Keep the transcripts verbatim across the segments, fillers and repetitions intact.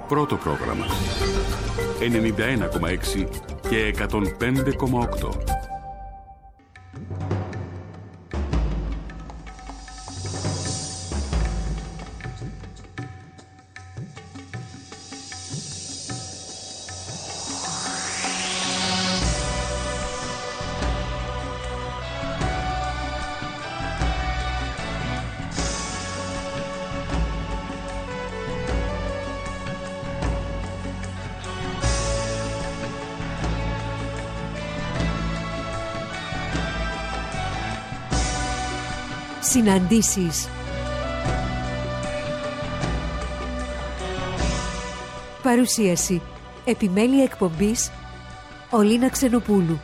Πρώτο πρόγραμμα. ενενήντα ένα κόμμα έξι και εκατόν πέντε κόμμα οκτώ. Συναντήσεις. Παρουσίαση. Επιμέλεια εκπομπής Ολίνα Ξενοπούλου.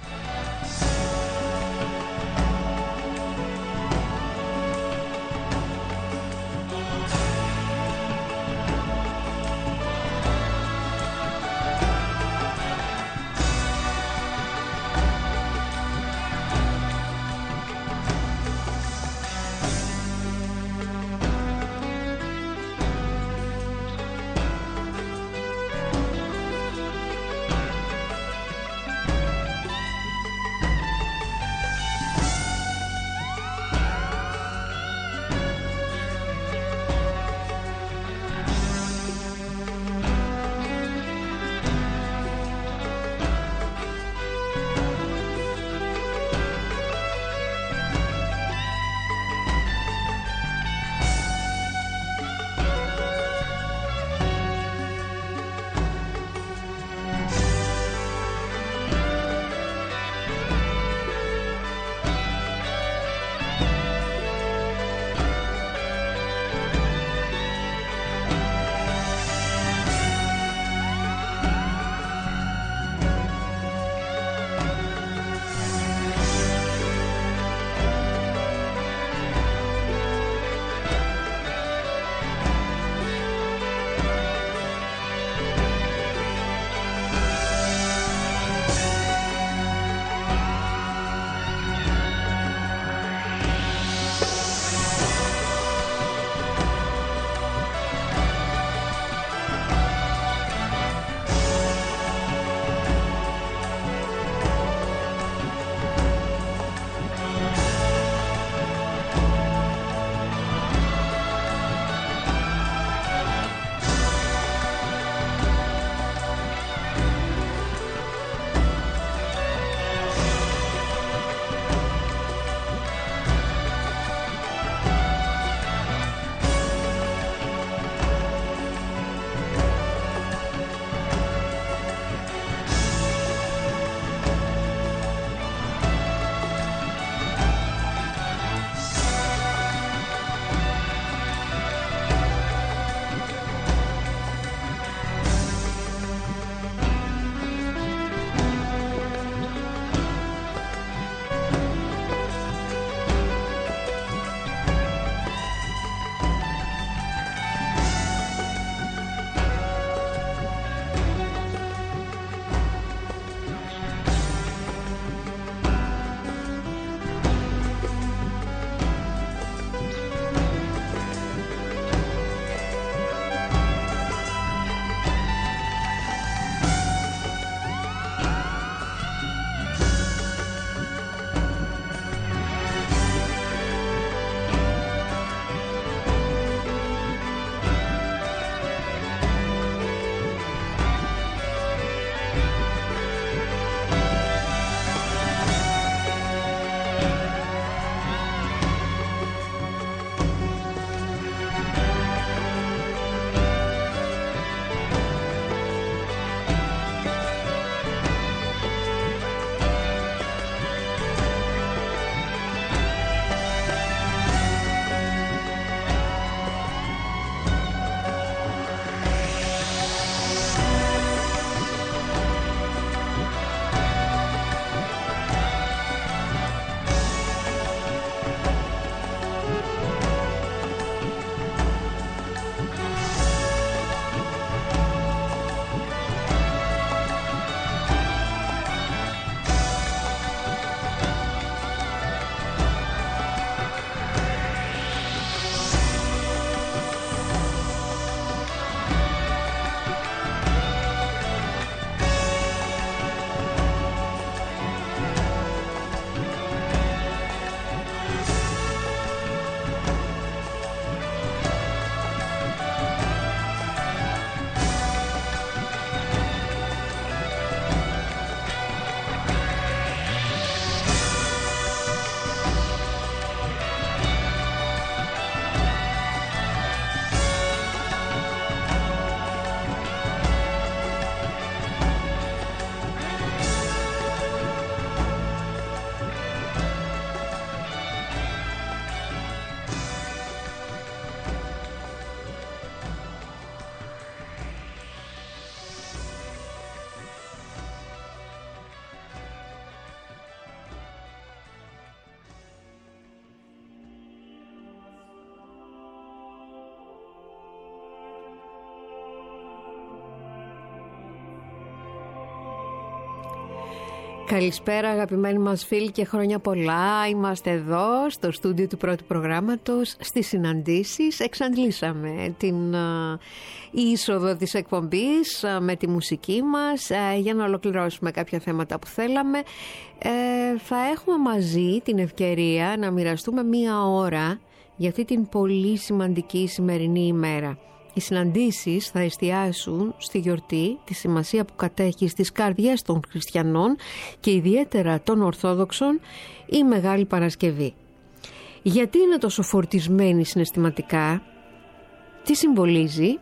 Καλησπέρα αγαπημένοι μας φίλοι και χρόνια πολλά. Είμαστε εδώ στο στούντιο του πρώτου προγράμματος στις συναντήσεις. Εξαντλήσαμε την uh, είσοδο της εκπομπής uh, με τη μουσική μας uh, για να ολοκληρώσουμε κάποια θέματα που θέλαμε. Uh, θα έχουμε μαζί την ευκαιρία να μοιραστούμε μία ώρα για αυτή την πολύ σημαντική σημερινή ημέρα. Οι συναντήσεις θα εστιάσουν στη γιορτή, τη σημασία που κατέχει στις καρδιές των χριστιανών και ιδιαίτερα των Ορθόδοξων, η Μεγάλη Παρασκευή. Γιατί είναι τόσο φορτισμένη συναισθηματικά, τι συμβολίζει?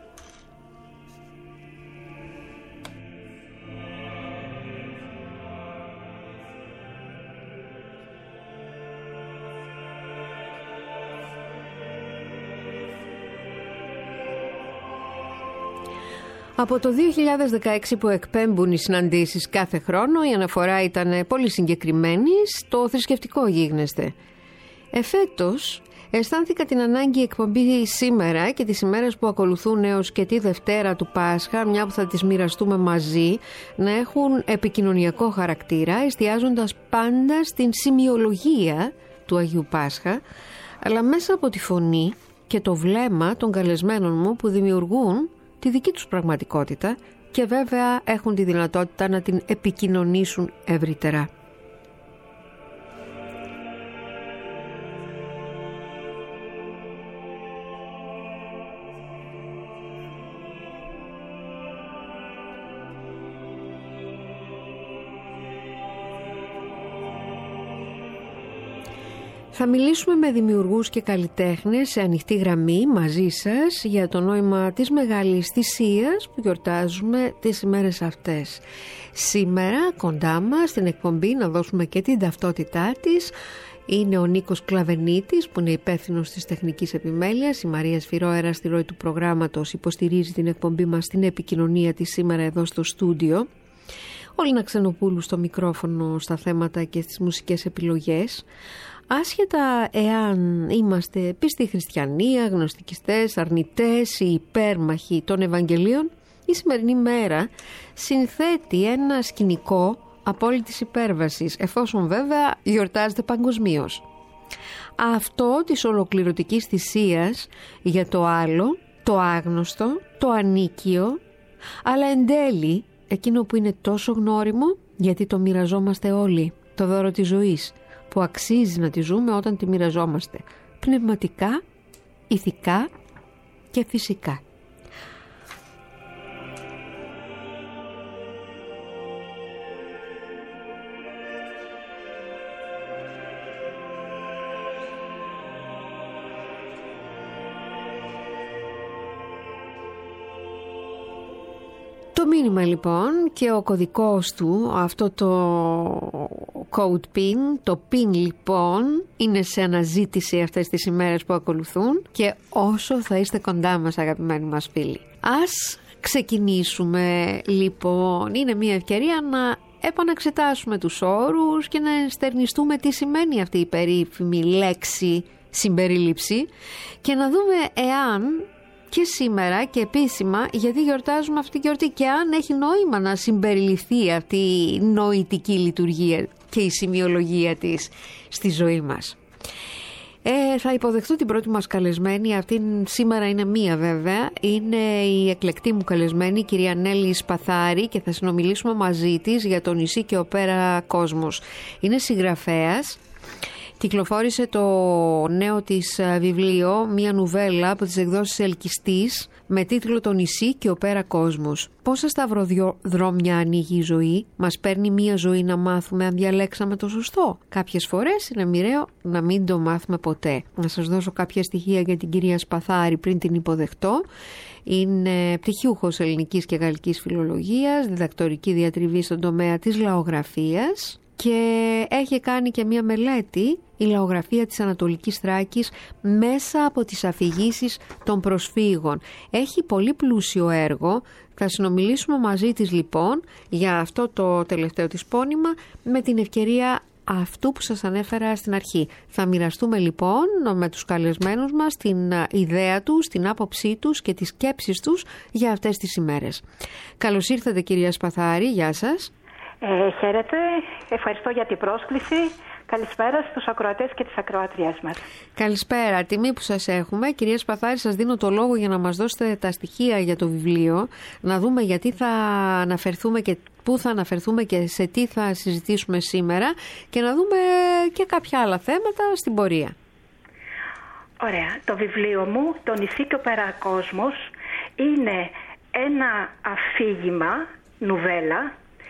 Από το δύο χιλιάδες δεκαέξι που εκπέμπουν οι συναντήσεις κάθε χρόνο, η αναφορά ήταν πολύ συγκεκριμένη στο θρησκευτικό γίγνεσθε. Εφέτος αισθάνθηκα την ανάγκη εκπομπή σήμερα και τις ημέρες που ακολουθούν έως και τη Δευτέρα του Πάσχα, μια που θα τις μοιραστούμε μαζί, να έχουν επικοινωνιακό χαρακτήρα, εστιάζοντας πάντα στην σημειολογία του Αγίου Πάσχα, αλλά μέσα από τη φωνή και το βλέμμα των καλεσμένων μου που δημιουργούν τη δική τους πραγματικότητα και βέβαια έχουν τη δυνατότητα να την επικοινωνήσουν ευρύτερα. Θα μιλήσουμε με δημιουργούς και καλλιτέχνες σε ανοιχτή γραμμή μαζί σας για το νόημα της Μεγάλης Θυσίας που γιορτάζουμε τις ημέρες αυτές. Σήμερα κοντά μας στην εκπομπή να δώσουμε και την ταυτότητά της είναι ο Νίκος Κλαβενίτης που είναι υπεύθυνος της τεχνικής επιμέλειας. Η Μαρία Σφυρόερα στη ροή του προγράμματος υποστηρίζει την εκπομπή μας στην επικοινωνία της σήμερα εδώ στο στούντιο. Ο Λίνα Ξενοπούλου στο μικρόφωνο στα θέματα και στις μουσικές επιλογές. Άσχετα εάν είμαστε πιστοί χριστιανοί, αγνωστικιστές, αρνητές ή υπέρμαχοι των Ευαγγελίων, η σημερινή μέρα συνθέτει ένα σκηνικό απόλυτης υπέρβασης, εφόσον βέβαια γιορτάζεται παγκοσμίως. Αυτό της ολοκληρωτικής θυσίας για το άλλο, το άγνωστο, το ανίκιο, αλλά εν τέλει εκείνο που είναι τόσο γνώριμο γιατί το μοιραζόμαστε όλοι, το δώρο της ζωής, που αξίζει να τη ζούμε όταν τη μοιραζόμαστε πνευματικά, ηθικά και φυσικά. Το μήνυμα λοιπόν και ο κωδικός του, αυτό το code pin, το pin λοιπόν είναι σε αναζήτηση αυτές τις ημέρες που ακολουθούν και όσο θα είστε κοντά μας αγαπημένοι μας φίλοι. Ας ξεκινήσουμε λοιπόν, είναι μια ευκαιρία να επαναξετάσουμε τους όρους και να ενστερνιστούμε τι σημαίνει αυτή η περίφημη λέξη συμπερίληψη και να δούμε εάν και σήμερα και επίσημα γιατί γιορτάζουμε αυτή τη γιορτή και αν έχει νόημα να συμπεριληφθεί αυτή η νοητική λειτουργία και η σημειολογία της στη ζωή μας. Ε, θα υποδεχτώ την πρώτη μας καλεσμένη, αυτή σήμερα είναι μία βέβαια, είναι η εκλεκτή μου καλεσμένη η κυρία Νέλη Σπαθάρη και θα συνομιλήσουμε μαζί της για το νησί και οπέρα Κόσμος. Είναι συγγραφέας. Κυκλοφόρησε το νέο της βιβλίο, μια νουβέλα από τις εκδόσεις Ελκυστής με τίτλο «Το νησί και ο πέρα κόσμος». Πόσα σταυροδρόμια ανοίγει η ζωή, μας παίρνει μια ζωή να μάθουμε αν διαλέξαμε το σωστό. Κάποιες φορές είναι μοιραίο να μην το μάθουμε ποτέ. Να σας δώσω κάποια στοιχεία για την κυρία Σπαθάρη πριν την υποδεχτώ. Είναι πτυχιούχος ελληνικής και γαλλικής φιλολογίας, διδακτορική διατριβή στον τομέα της λαογραφίας και έχει κάνει και μια μελέτη, η λαογραφία της Ανατολικής Θράκης μέσα από τις αφηγήσεις των προσφύγων. Έχει πολύ πλούσιο έργο, θα συνομιλήσουμε μαζί της λοιπόν για αυτό το τελευταίο της πόνημα με την ευκαιρία αυτού που σας ανέφερα στην αρχή. Θα μοιραστούμε λοιπόν με τους καλεσμένους μας την ιδέα τους, την άποψή τους και τις σκέψεις τους για αυτές τις ημέρες. Καλώς ήρθατε κυρία Σπαθάρη, γεια σας. Ε, χαίρετε, ευχαριστώ για την πρόσκληση. Καλησπέρα στους ακροατές και τις ακροατριές μας. Καλησπέρα, τιμή που σας έχουμε. Κυρία Σπαθάρη, σας δίνω το λόγο για να μας δώσετε τα στοιχεία για το βιβλίο, να δούμε γιατί θα αναφερθούμε και πού θα αναφερθούμε και σε τι θα συζητήσουμε σήμερα και να δούμε και κάποια άλλα θέματα στην πορεία. Ωραία. Το βιβλίο μου, «Το νησί και ο Περακόσμος», είναι ένα αφήγημα, νουβέλα,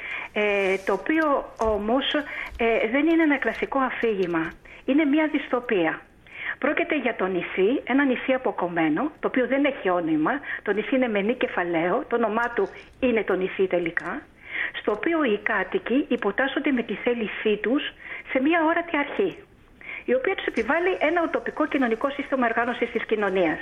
Ε, το οποίο όμως ε, δεν είναι ένα κλασικό αφήγημα. Είναι μια δυστοπία. Πρόκειται για το νησί, ένα νησί αποκομμένο, το οποίο δεν έχει όνομα. Το νησί είναι με νη κεφαλαίο, το όνομά του είναι το νησί τελικά, στο οποίο οι κάτοικοι υποτάσσονται με τη θέλησή τους σε μια όρατη αρχή, η οποία τους επιβάλλει ένα ουτοπικό κοινωνικό σύστημα οργάνωσης της κοινωνίας.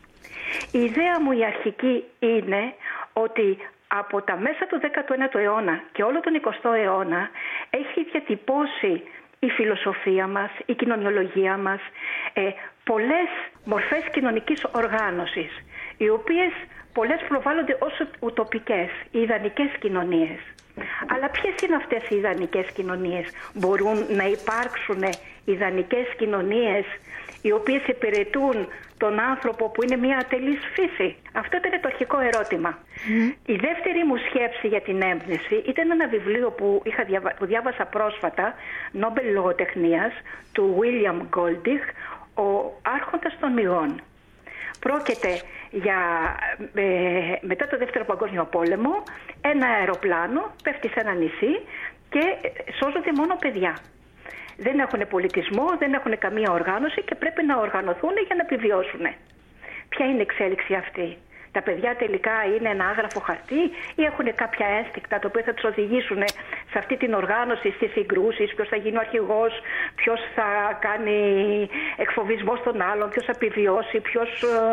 Η ιδέα μου η αρχική είναι ότι από τα μέσα του δέκατου ένατου αιώνα και όλο τον εικοστό αιώνα έχει διατυπώσει η φιλοσοφία μας, η κοινωνιολογία μας, ε, πολλές μορφές κοινωνικής οργάνωσης, οι οποίες πολλές προβάλλονται ως ουτοπικές, οι ιδανικές κοινωνίες. Αλλά ποιες είναι αυτές οι ιδανικές κοινωνίες? Μπορούν να υπάρξουν ιδανικές κοινωνίες οι οποίες υπηρετούν τον άνθρωπο που είναι μια ατελής φύση? Αυτό ήταν το αρχικό ερώτημα. Mm. Η δεύτερη μου σκέψη για την έμπνευση ήταν ένα βιβλίο που, είχα διαβα... που διάβασα πρόσφατα, Νόμπελ Λογοτεχνίας, του William Golding, «Ο Άρχοντας των Μυγών». Πρόκειται για ε, μετά το Δεύτερο Παγκόσμιο Πόλεμο, ένα αεροπλάνο πέφτει σε ένα νησί και σώζονται μόνο παιδιά. Δεν έχουν πολιτισμό, δεν έχουν καμία οργάνωση και πρέπει να οργανωθούν για να επιβιώσουν. Ποια είναι η εξέλιξη αυτή? Τα παιδιά τελικά είναι ένα άγραφο χαρτί ή έχουν κάποια ένστικτα τα οποία θα τους οδηγήσουν σε αυτή την οργάνωση, στις συγκρούσεις, ποιος θα γίνει ο αρχηγός, ποιος θα κάνει εκφοβισμό στον άλλον, ποιος θα επιβιώσει, ποιος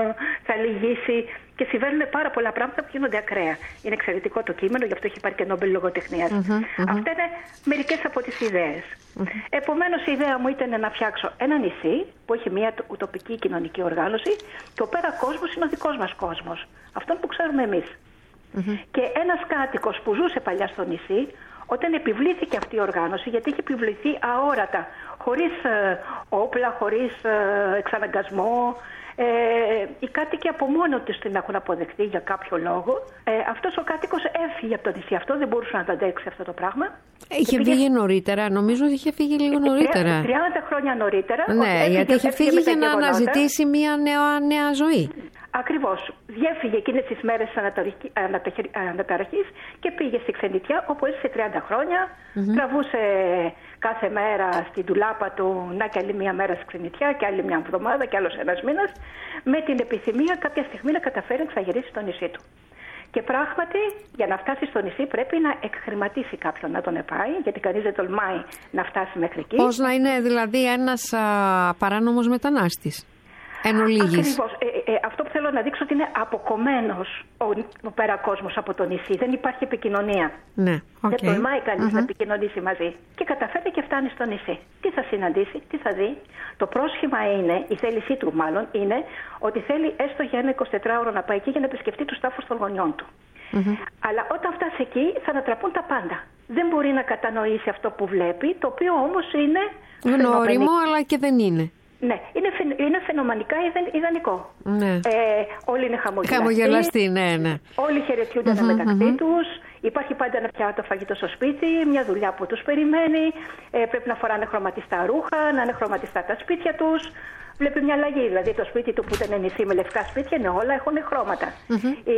θα λυγίσει. Και συμβαίνουν πάρα πολλά πράγματα που γίνονται ακραία. Είναι εξαιρετικό το κείμενο, γι' αυτό έχει πάρει και Νόμπελ Λογοτεχνίας. Mm-hmm, mm-hmm. Αυτά είναι μερικές από τις ιδέες. Mm-hmm. Επομένως, η ιδέα μου ήταν να φτιάξω ένα νησί που έχει μια ουτοπική κοινωνική οργάνωση και ο πέρα κόσμος είναι ο δικός μας κόσμος. Αυτόν που ξέρουμε εμείς. Mm-hmm. Και ένας κάτοικος που ζούσε παλιά στο νησί, όταν επιβλήθηκε αυτή η οργάνωση, γιατί είχε επιβληθεί αόρατα, χωρίς ε, όπλα, χωρίς ε, εξαναγκασμό, Ε, οι κάτοικοι από μόνο τους την έχουν αποδεχτεί για κάποιο λόγο. Ε, αυτός ο κάτοικος έφυγε από το νησί αυτό, δεν μπορούσε να το αντέξει αυτό το πράγμα. Είχε πήγε... φύγει νωρίτερα, νομίζω ότι είχε φύγει λίγο νωρίτερα. τριάντα χρόνια νωρίτερα. Ναι, γιατί είχε φύγει για να αναζητήσει μια νέα, νέα ζωή. Ακριβώς. Διέφυγε εκείνες τις μέρες της αναταραχής και πήγε στη ξενιτιά, όπου έζησε τριάντα χρόνια. Mm-hmm. Τραβούσε κάθε μέρα στην τουλάπα του να και άλλη μια μέρα στη ξενιτιά και άλλη μια εβδομάδα και άλλος ένας μήνας, με την επιθυμία κάποια στιγμή να καταφέρει να ξαγυρίσει στο νησί του. Και πράγματι, για να φτάσει στο νησί πρέπει να εκχρηματίσει κάποιον να τον επάει, γιατί κανείς δεν τολμάει να φτάσει μέχρι εκεί. Πώς να είναι δηλαδή ένας α, παράνομος μετανάστης? Εν ολίγης. Ακριβώς. Ε, ε, αυτό που θέλω να δείξω ότι είναι αποκομμένος ο, ο πέρα-κόσμος από το νησί. Δεν υπάρχει επικοινωνία. Ναι, okay. Δεν τολμάει κανείς mm-hmm. να επικοινωνήσει μαζί. Και καταφέρει και φτάνει στο νησί. Τι θα συναντήσει, τι θα δει? Το πρόσχημα είναι, η θέλησή του μάλλον, είναι ότι θέλει έστω για ένα εικοσιτετράωρο να πάει εκεί για να επισκεφτεί τους τάφους των γονιών του. Mm-hmm. Αλλά όταν φτάσει εκεί θα ανατραπούν τα πάντα. Δεν μπορεί να κατανοήσει αυτό που βλέπει, το οποίο όμως είναι γνώριμο, αλλά και δεν είναι. Ναι, είναι, είναι φαινομενικά ιδανικό. Ναι. Ε, όλοι είναι χαμογελαστοί. Χαμογελαστοί, ναι, ναι. Όλοι χαιρετιούνται mm-hmm, μεταξύ mm-hmm. τους. Υπάρχει πάντα ένα πιάτο φαγητό στο σπίτι, μια δουλειά που τους περιμένει. Ε, πρέπει να φοράνε χρωματιστά ρούχα, να είναι χρωματιστά τα σπίτια τους. Βλέπει μια αλλαγή. Δηλαδή το σπίτι του που ήταν νησί με λευκά σπίτια, είναι όλα έχουν χρώματα. Mm-hmm. Οι,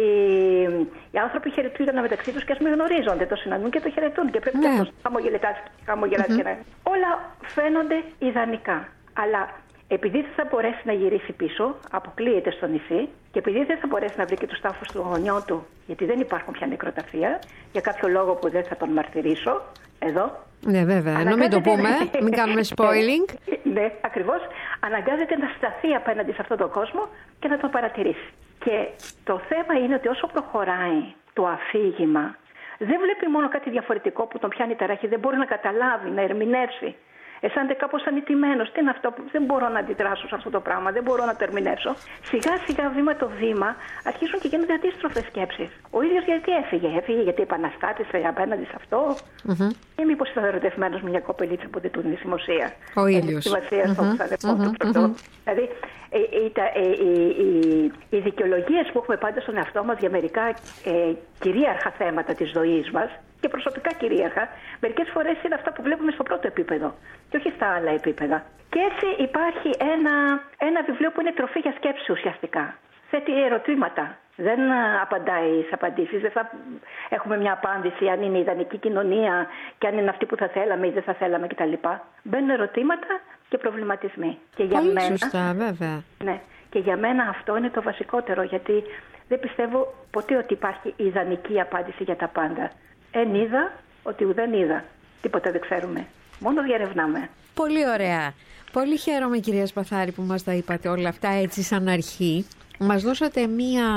οι άνθρωποι χαιρετιούνται μεταξύ τους και ας μην γνωρίζονται. Το συναντούν και το χαιρετούν. Και πρέπει yeah. να χαμογελάσει mm-hmm. και να. Όλα φαίνονται ιδανικά. Αλλά επειδή δεν θα μπορέσει να γυρίσει πίσω, αποκλείεται στο νησί, και επειδή δεν θα μπορέσει να βρει και τους τάφους του γονιών του, γιατί δεν υπάρχουν πια νεκροταφεία, για κάποιο λόγο που δεν θα τον μαρτυρήσω, εδώ. Ναι, βέβαια. Ενώ μην το πούμε, μην κάνουμε spoiling. Ναι, ακριβώς. Αναγκάζεται να σταθεί απέναντι σε αυτόν τον κόσμο και να τον παρατηρήσει. Και το θέμα είναι ότι όσο προχωράει το αφήγημα, δεν βλέπει μόνο κάτι διαφορετικό που τον πιάνει ταράχη, δεν μπορεί να καταλάβει, να ερμηνεύσει. αισθάνεται κάπως ανητημένος. Τι είναι αυτό, δεν μπορώ να αντιδράσω σε αυτό το πράγμα, δεν μπορώ να το ερμηνεύσω. Σιγά σιγά, βήμα το βήμα, αρχίζουν και γίνονται αντίστροφες σκέψεις. Ο ίδιος γιατί έφυγε, έφυγε γιατί επαναστάτησε απέναντι σε αυτό, mm-hmm. ή μήπως ήταν ερωτευμένος με μια κοπελίτσα που δεν του είναι σημασία. Ο ίδιος. Στη βασία στο ξαδερφό του πρωτό. Δηλαδή, οι, οι, οι, οι, οι δικαιολογίες που έχουμε πάντα στον εαυτό μας για μερικά ε, κυρίαρχα θέματα της ζωής μας, και προσωπικά κυρίαρχα, μερικές φορές είναι αυτά που βλέπουμε στο πρώτο επίπεδο και όχι στα άλλα επίπεδα. Και έτσι υπάρχει ένα, ένα βιβλίο που είναι τροφή για σκέψη ουσιαστικά. Θέτει ερωτήματα. Δεν απαντάει σε απαντήσεις. Δεν θα έχουμε μια απάντηση αν είναι η ιδανική κοινωνία και αν είναι αυτή που θα θέλαμε ή δεν θα θέλαμε κτλ. Μπαίνουν ερωτήματα και προβληματισμοί. Και για Πολύ μένα, σωστά, βέβαια. Ναι. Και για μένα αυτό είναι το βασικότερο, γιατί δεν πιστεύω ποτέ ότι υπάρχει ιδανική απάντηση για τα πάντα. Εν είδα ότι ουδέν είδα. Τίποτα δεν ξέρουμε. Μόνο διαρευνάμε. Πολύ ωραία. Πολύ χαίρομαι, κυρία Σπαθάρη, που μας τα είπατε όλα αυτά έτσι σαν αρχή. Μας δώσατε μία,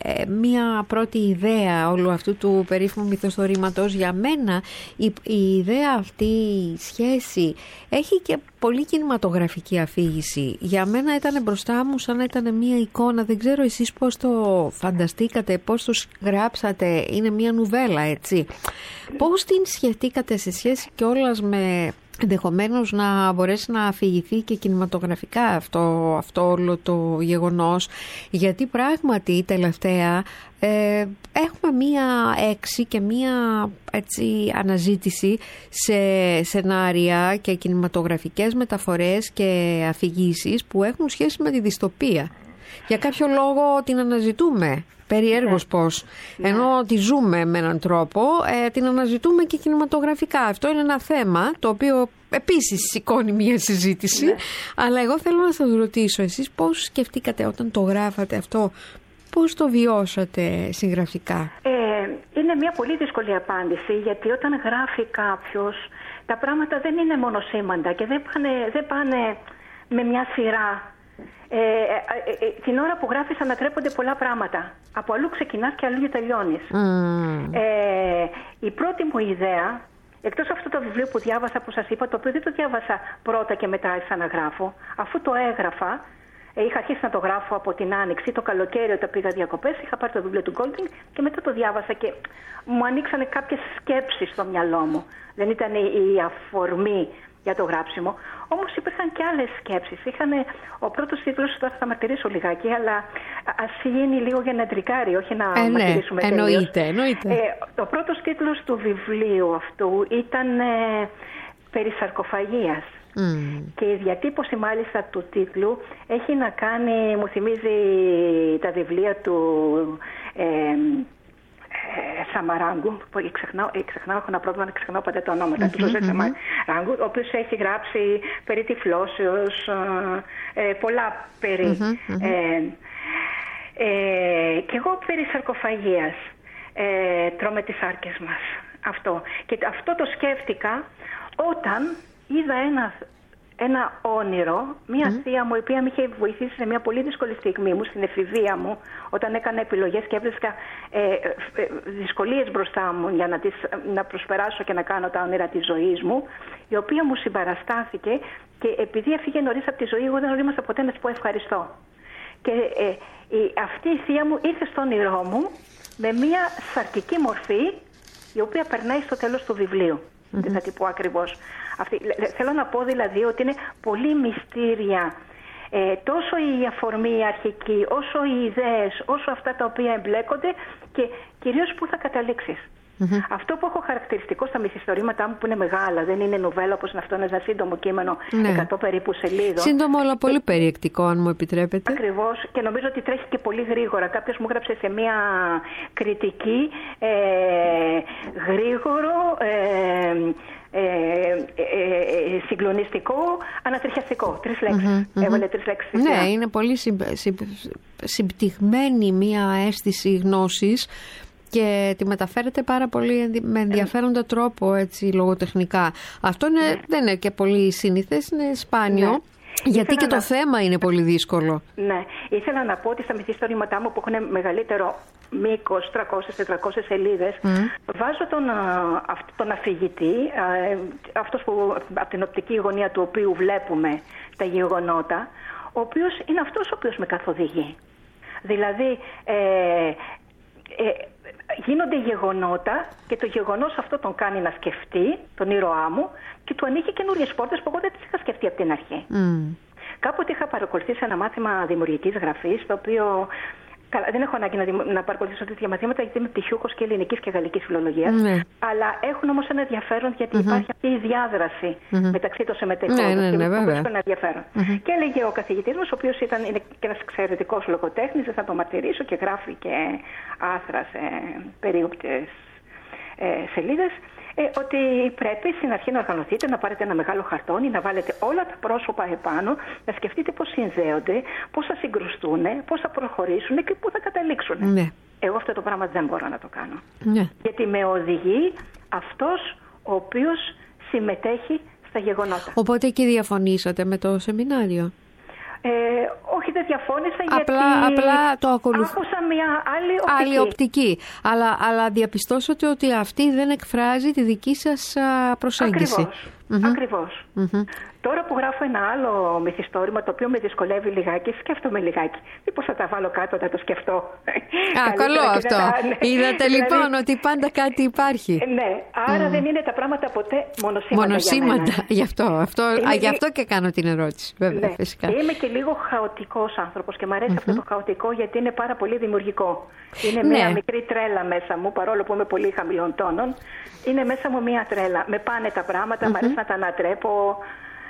μία πρώτη ιδέα όλου αυτού του περίφημου μυθοστορήματος. Για μένα η, η ιδέα αυτή, η σχέση, έχει και πολύ κινηματογραφική αφήγηση. Για μένα ήταν μπροστά μου σαν να ήταν μία εικόνα. Δεν ξέρω εσείς πώς το φανταστήκατε, πώς το γράψατε. Είναι μία νουβέλα, έτσι. Πώς την σκεφτήκατε σε σχέση κιόλας με... ενδεχομένως να μπορέσει να αφηγηθεί και κινηματογραφικά αυτό, αυτό όλο το γεγονός, γιατί πράγματι τελευταία ε, έχουμε μία έξι και μία έτσι, αναζήτηση σε σενάρια και κινηματογραφικές μεταφορές και αφηγήσεις που έχουν σχέση με τη δυστοπία. Για κάποιο λόγο την αναζητούμε. Περιέργως ναι. πώς. Ναι. Ενώ τη ζούμε με έναν τρόπο, ε, την αναζητούμε και κινηματογραφικά. Αυτό είναι ένα θέμα το οποίο επίσης σηκώνει μια συζήτηση. Ναι. Αλλά εγώ θέλω να σας ρωτήσω, εσείς πώς σκεφτήκατε όταν το γράφατε αυτό, πώς το βιώσατε συγγραφικά? Ε, είναι μια πολύ δύσκολη απάντηση, γιατί όταν γράφει κάποιος, τα πράγματα δεν είναι μονοσήμαντα και δεν πάνε, δεν πάνε με μια σειρά. Ε, ε, ε, την ώρα που γράφεις ανατρέπονται πολλά πράγματα. Από αλλού ξεκινάς και αλλού τελειώνεις. Mm. Ε, η πρώτη μου ιδέα, εκτός αυτού το βιβλίο που διάβασα που σας είπα, το οποίο δεν το διάβασα πρώτα και μετά άρχισα να γράφω, αφού το έγραφα, ε, είχα αρχίσει να το γράφω από την Άνοιξη, το καλοκαίρι όταν πήγα διακοπές, είχα πάρει το βιβλίο του Golding και μετά το διάβασα και μου ανοίξανε κάποιες σκέψεις στο μυαλό μου. Δεν ήταν η αφορμή για το γράψιμο. Όμως υπήρχαν και άλλες σκέψεις. Είχανε, ο πρώτος τίτλος, τώρα θα μαρτυρήσω λιγάκι, αλλά ας γίνει λίγο για να τρικάρει, όχι να ε, μαρτυρήσουμε ναι, τελείως. Εννοείται, εννοείται. Ε, ο πρώτος τίτλος του βιβλίου αυτού ήταν ε, περί σαρκοφαγίας. Mm. Και η διατύπωση μάλιστα του τίτλου έχει να κάνει, μου θυμίζει τα βιβλία του... Ε, Σαμαράγκου, ξεχνάω, ξεχνάω, έχω ένα πρόβλημα να ξεχνάω πάντα τα ονόματα mm-hmm, του Ζωζέ mm-hmm. Σαμαράγκου, ο οποίος έχει γράψει περί τυφλώσεως, ε, πολλά περί. Mm-hmm, mm-hmm. Ε, ε, και εγώ περί σαρκοφαγίας, ε, τρώμε τις άρκες μας. Αυτό. Και αυτό το σκέφτηκα όταν είδα ένα... ένα όνειρο, μία mm. θεία μου, η οποία με είχε βοηθήσει σε μια πολύ δύσκολη στιγμή μου, στην εφηβεία μου, όταν έκανα επιλογές και έβρισκα ε, ε, δυσκολίες μπροστά μου για να, τις, να προσπεράσω και να κάνω τα όνειρα της ζωής μου, η οποία μου συμπαραστάθηκε και επειδή έφυγε νωρίς από τη ζωή, εγώ δεν ορίμασα ποτέ να της πω ευχαριστώ. Και ε, η, αυτή η θεία μου ήρθε στο όνειρό μου με μια σαρκική μορφή, η οποία περνάει στο τέλος του βιβλίου. Mm-hmm. Δεν θα την πω ακριβώς. Αυτή, θέλω να πω δηλαδή ότι είναι πολύ μυστήρια ε, τόσο η αφορμή η αρχική, όσο οι ιδέες, όσο αυτά τα οποία εμπλέκονται και κυρίως πού θα καταλήξεις. Mm-hmm. Αυτό που έχω χαρακτηριστικό στα μυθιστορήματά μου, που είναι μεγάλα, δεν είναι νουβέλα όπως είναι αυτό, είναι ένα σύντομο κείμενο, ναι. εκατό περίπου σελίδων. Σύντομο, αλλά πολύ περιεκτικό, αν μου επιτρέπετε. Ακριβώς, και νομίζω ότι τρέχει και πολύ γρήγορα. Κάποιος μου έγραψε σε μια κριτική ε, γρήγορο, ε, Ε, ε, ε, συγκλονιστικό, ανατριχιαστικό. Τρεις λέξεις. Mm-hmm, mm-hmm. Έβαλε τρεις λέξεις. Ναι, είναι πολύ συμπ, συμπ, συμπτυγμένη μια αίσθηση γνώσης και τη μεταφέρεται πάρα πολύ με ενδιαφέροντα τρόπο, έτσι, λογοτεχνικά. Αυτό είναι, ναι. δεν είναι και πολύ σύνηθες, είναι σπάνιο. Ναι. Γιατί ήθελα και το να... θέμα είναι πολύ δύσκολο. Ναι. Ήθελα να πω ότι στα μυθιστορήματά μου που έχουν μεγαλύτερο μήκος τριακόσιες με τετρακόσιες σελίδες, mm. βάζω τον, τον αφηγητή, αυτός που, από την οπτική γωνία του οποίου βλέπουμε τα γεγονότα, ο οποίος είναι αυτός ο οποίος με καθοδηγεί. Δηλαδή, ε, ε, γίνονται γεγονότα και το γεγονός αυτό τον κάνει να σκεφτεί, τον ήρωά μου, και του ανοίγει καινούριες πόρτες που εγώ δεν τις είχα σκεφτεί από την αρχή. Mm. Κάποτε είχα παρακολουθήσει ένα μάθημα δημιουργικής γραφής, το οποίο... Καλά, δεν έχω ανάγκη να, να παρακολουθήσω τέτοια μαθήματα, γιατί είμαι πτυχιούχος και ελληνικής και γαλλικής φιλολογίας. Mm. Αλλά έχουν όμως ένα ενδιαφέρον, γιατί mm-hmm. υπάρχει αυτή η διάδραση mm-hmm. μεταξύ των συμμετεχόντων. Ναι, ναι, ναι, ναι, ένα ενδιαφέρον. Mm-hmm. Και έλεγε ο καθηγητής μας, ο οποίος ήταν, είναι και ένας εξαιρετικός λογοτέχνης, δεν θα το μαρτυρήσω, και γράφει και άθρα σε περίοπτες ε, σελίδες. Ε, ότι πρέπει στην αρχή να οργανωθείτε, να πάρετε ένα μεγάλο χαρτόνι, να βάλετε όλα τα πρόσωπα επάνω, να σκεφτείτε πώς συνδέονται, πώς θα συγκρουστούν, πώς θα προχωρήσουν και πού θα καταλήξουν. Ναι. Εγώ αυτό το πράγμα δεν μπορώ να το κάνω. Ναι. Γιατί με οδηγεί αυτός ο οποίος συμμετέχει στα γεγονότα. Οπότε και διαφωνήσατε με το σεμινάριο? Ε, όχι, δεν διαφώνησα, απλά, γιατί απλά το ακολουθ... άκουσα μια άλλη οπτική. Άλλη οπτική. Αλλά, αλλά διαπιστώσατε ότι αυτή δεν εκφράζει τη δική σας προσέγγιση. Ακριβώς. Mm-hmm. Ακριβώς. Mm-hmm. Τώρα που γράφω ένα άλλο μυθιστόρημα, το οποίο με δυσκολεύει λιγάκι, σκέφτομαι λιγάκι. Μήπως θα τα βάλω κάτω να το σκεφτώ. Α, καλό αυτό. Ναι. Είδατε λοιπόν δηλαδή... ότι πάντα κάτι υπάρχει. Ναι, άρα mm. δεν είναι τα πράγματα ποτέ μονοσήμαντα. Μονοσήμαντα, γι' αυτό, αυτό, α, γι' αυτό και κάνω την ερώτηση. Βέβαια, ναι. φυσικά. Είμαι και λίγο χαοτικός άνθρωπος και μου αρέσει mm-hmm. αυτό το χαοτικό, γιατί είναι πάρα πολύ δημιουργικό. Είναι ναι. μια μικρή τρέλα μέσα μου, παρόλο που είμαι πολύ χαμηλών τόνων. Είναι μέσα μου μια τρέλα. Με πάνε τα πράγματα, mm-hmm. μου αρέσει να τα ανατρέπω.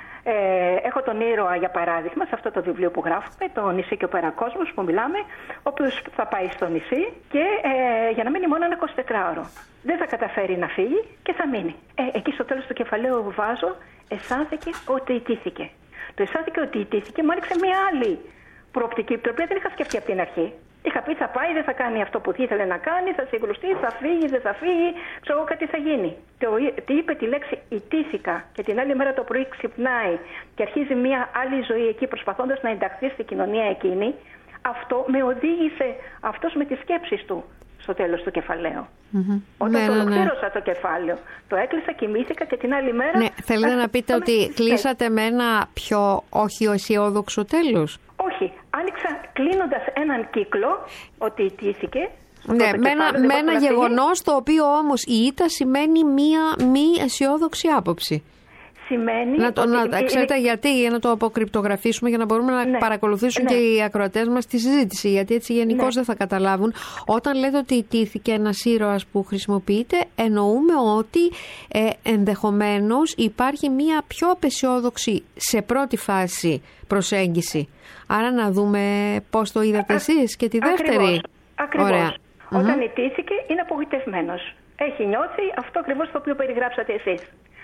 Ε, έχω τον ήρωα, για παράδειγμα, σε αυτό το βιβλίο που γράφουμε, το νησί και ο Περακόσμος, που μιλάμε, ο οποίος θα πάει στο νησί και ε, για να μείνει μόνο ένα εικοσιτετράωρο. Δεν θα καταφέρει να φύγει και θα μείνει. Ε, εκεί στο τέλος του κεφαλαίου που βάζω, αισθάνθηκε ότι ιτήθηκε. Το αισθάνθηκε ότι ιτήθηκε, μου άνοιξε μια άλλη προοπτική, την οποία δεν είχα σκεφτεί από την αρχή. Είχα πει θα πάει, δεν θα κάνει αυτό που ήθελε να κάνει, θα συγκρουστεί, θα φύγει, δεν θα φύγει, ξέρω εγώ κάτι θα γίνει. Το, τι είπε τη λέξη ιτήθηκα και την άλλη μέρα το πρωί ξυπνάει και αρχίζει μια άλλη ζωή εκεί προσπαθώντας να ενταχθεί στην κοινωνία εκείνη. Αυτό με οδήγησε αυτός με τις σκέψεις του στο τέλος του κεφαλαίου. Mm-hmm. Όταν ναι, το ολοκλήρωσα ναι. το κεφάλαιο, το έκλεισα, κοιμήθηκα και την άλλη μέρα... Ναι, θέλετε να πείτε ότι κλείσατε με ένα πιο όχι αισιόδοξο τέλος? Όχι, άνοιξα κλείνοντας έναν κύκλο ότι ιτήθηκε. Ναι, με ένα, με ένα γεγονός το οποίο όμως η ήττα σημαίνει μία μη αισιόδοξη άποψη. Σημαίνει να το, ότι... να, ξέρετε είναι... γιατί, για να το αποκρυπτογραφήσουμε, για να μπορούμε να ναι, παρακολουθήσουν ναι. και οι ακροατές μας τη συζήτηση, γιατί έτσι γενικώς ναι. δεν θα καταλάβουν. Όταν λέτε ότι ιτήθηκε ένας ήρωας που χρησιμοποιείται, εννοούμε ότι ε, ενδεχομένως υπάρχει μία πιο απαισιόδοξη σε πρώτη φάση προσέγγιση. Άρα να δούμε πώς το είδατε εσείς και τη δεύτερη. Ακριβώς. Ακριβώς. Ωραία. Όταν mm-hmm. ιτήθηκε είναι απογοητευμένος. Έχει νιώθει αυτό ακριβώς το οποίο περιγράψατε εσείς.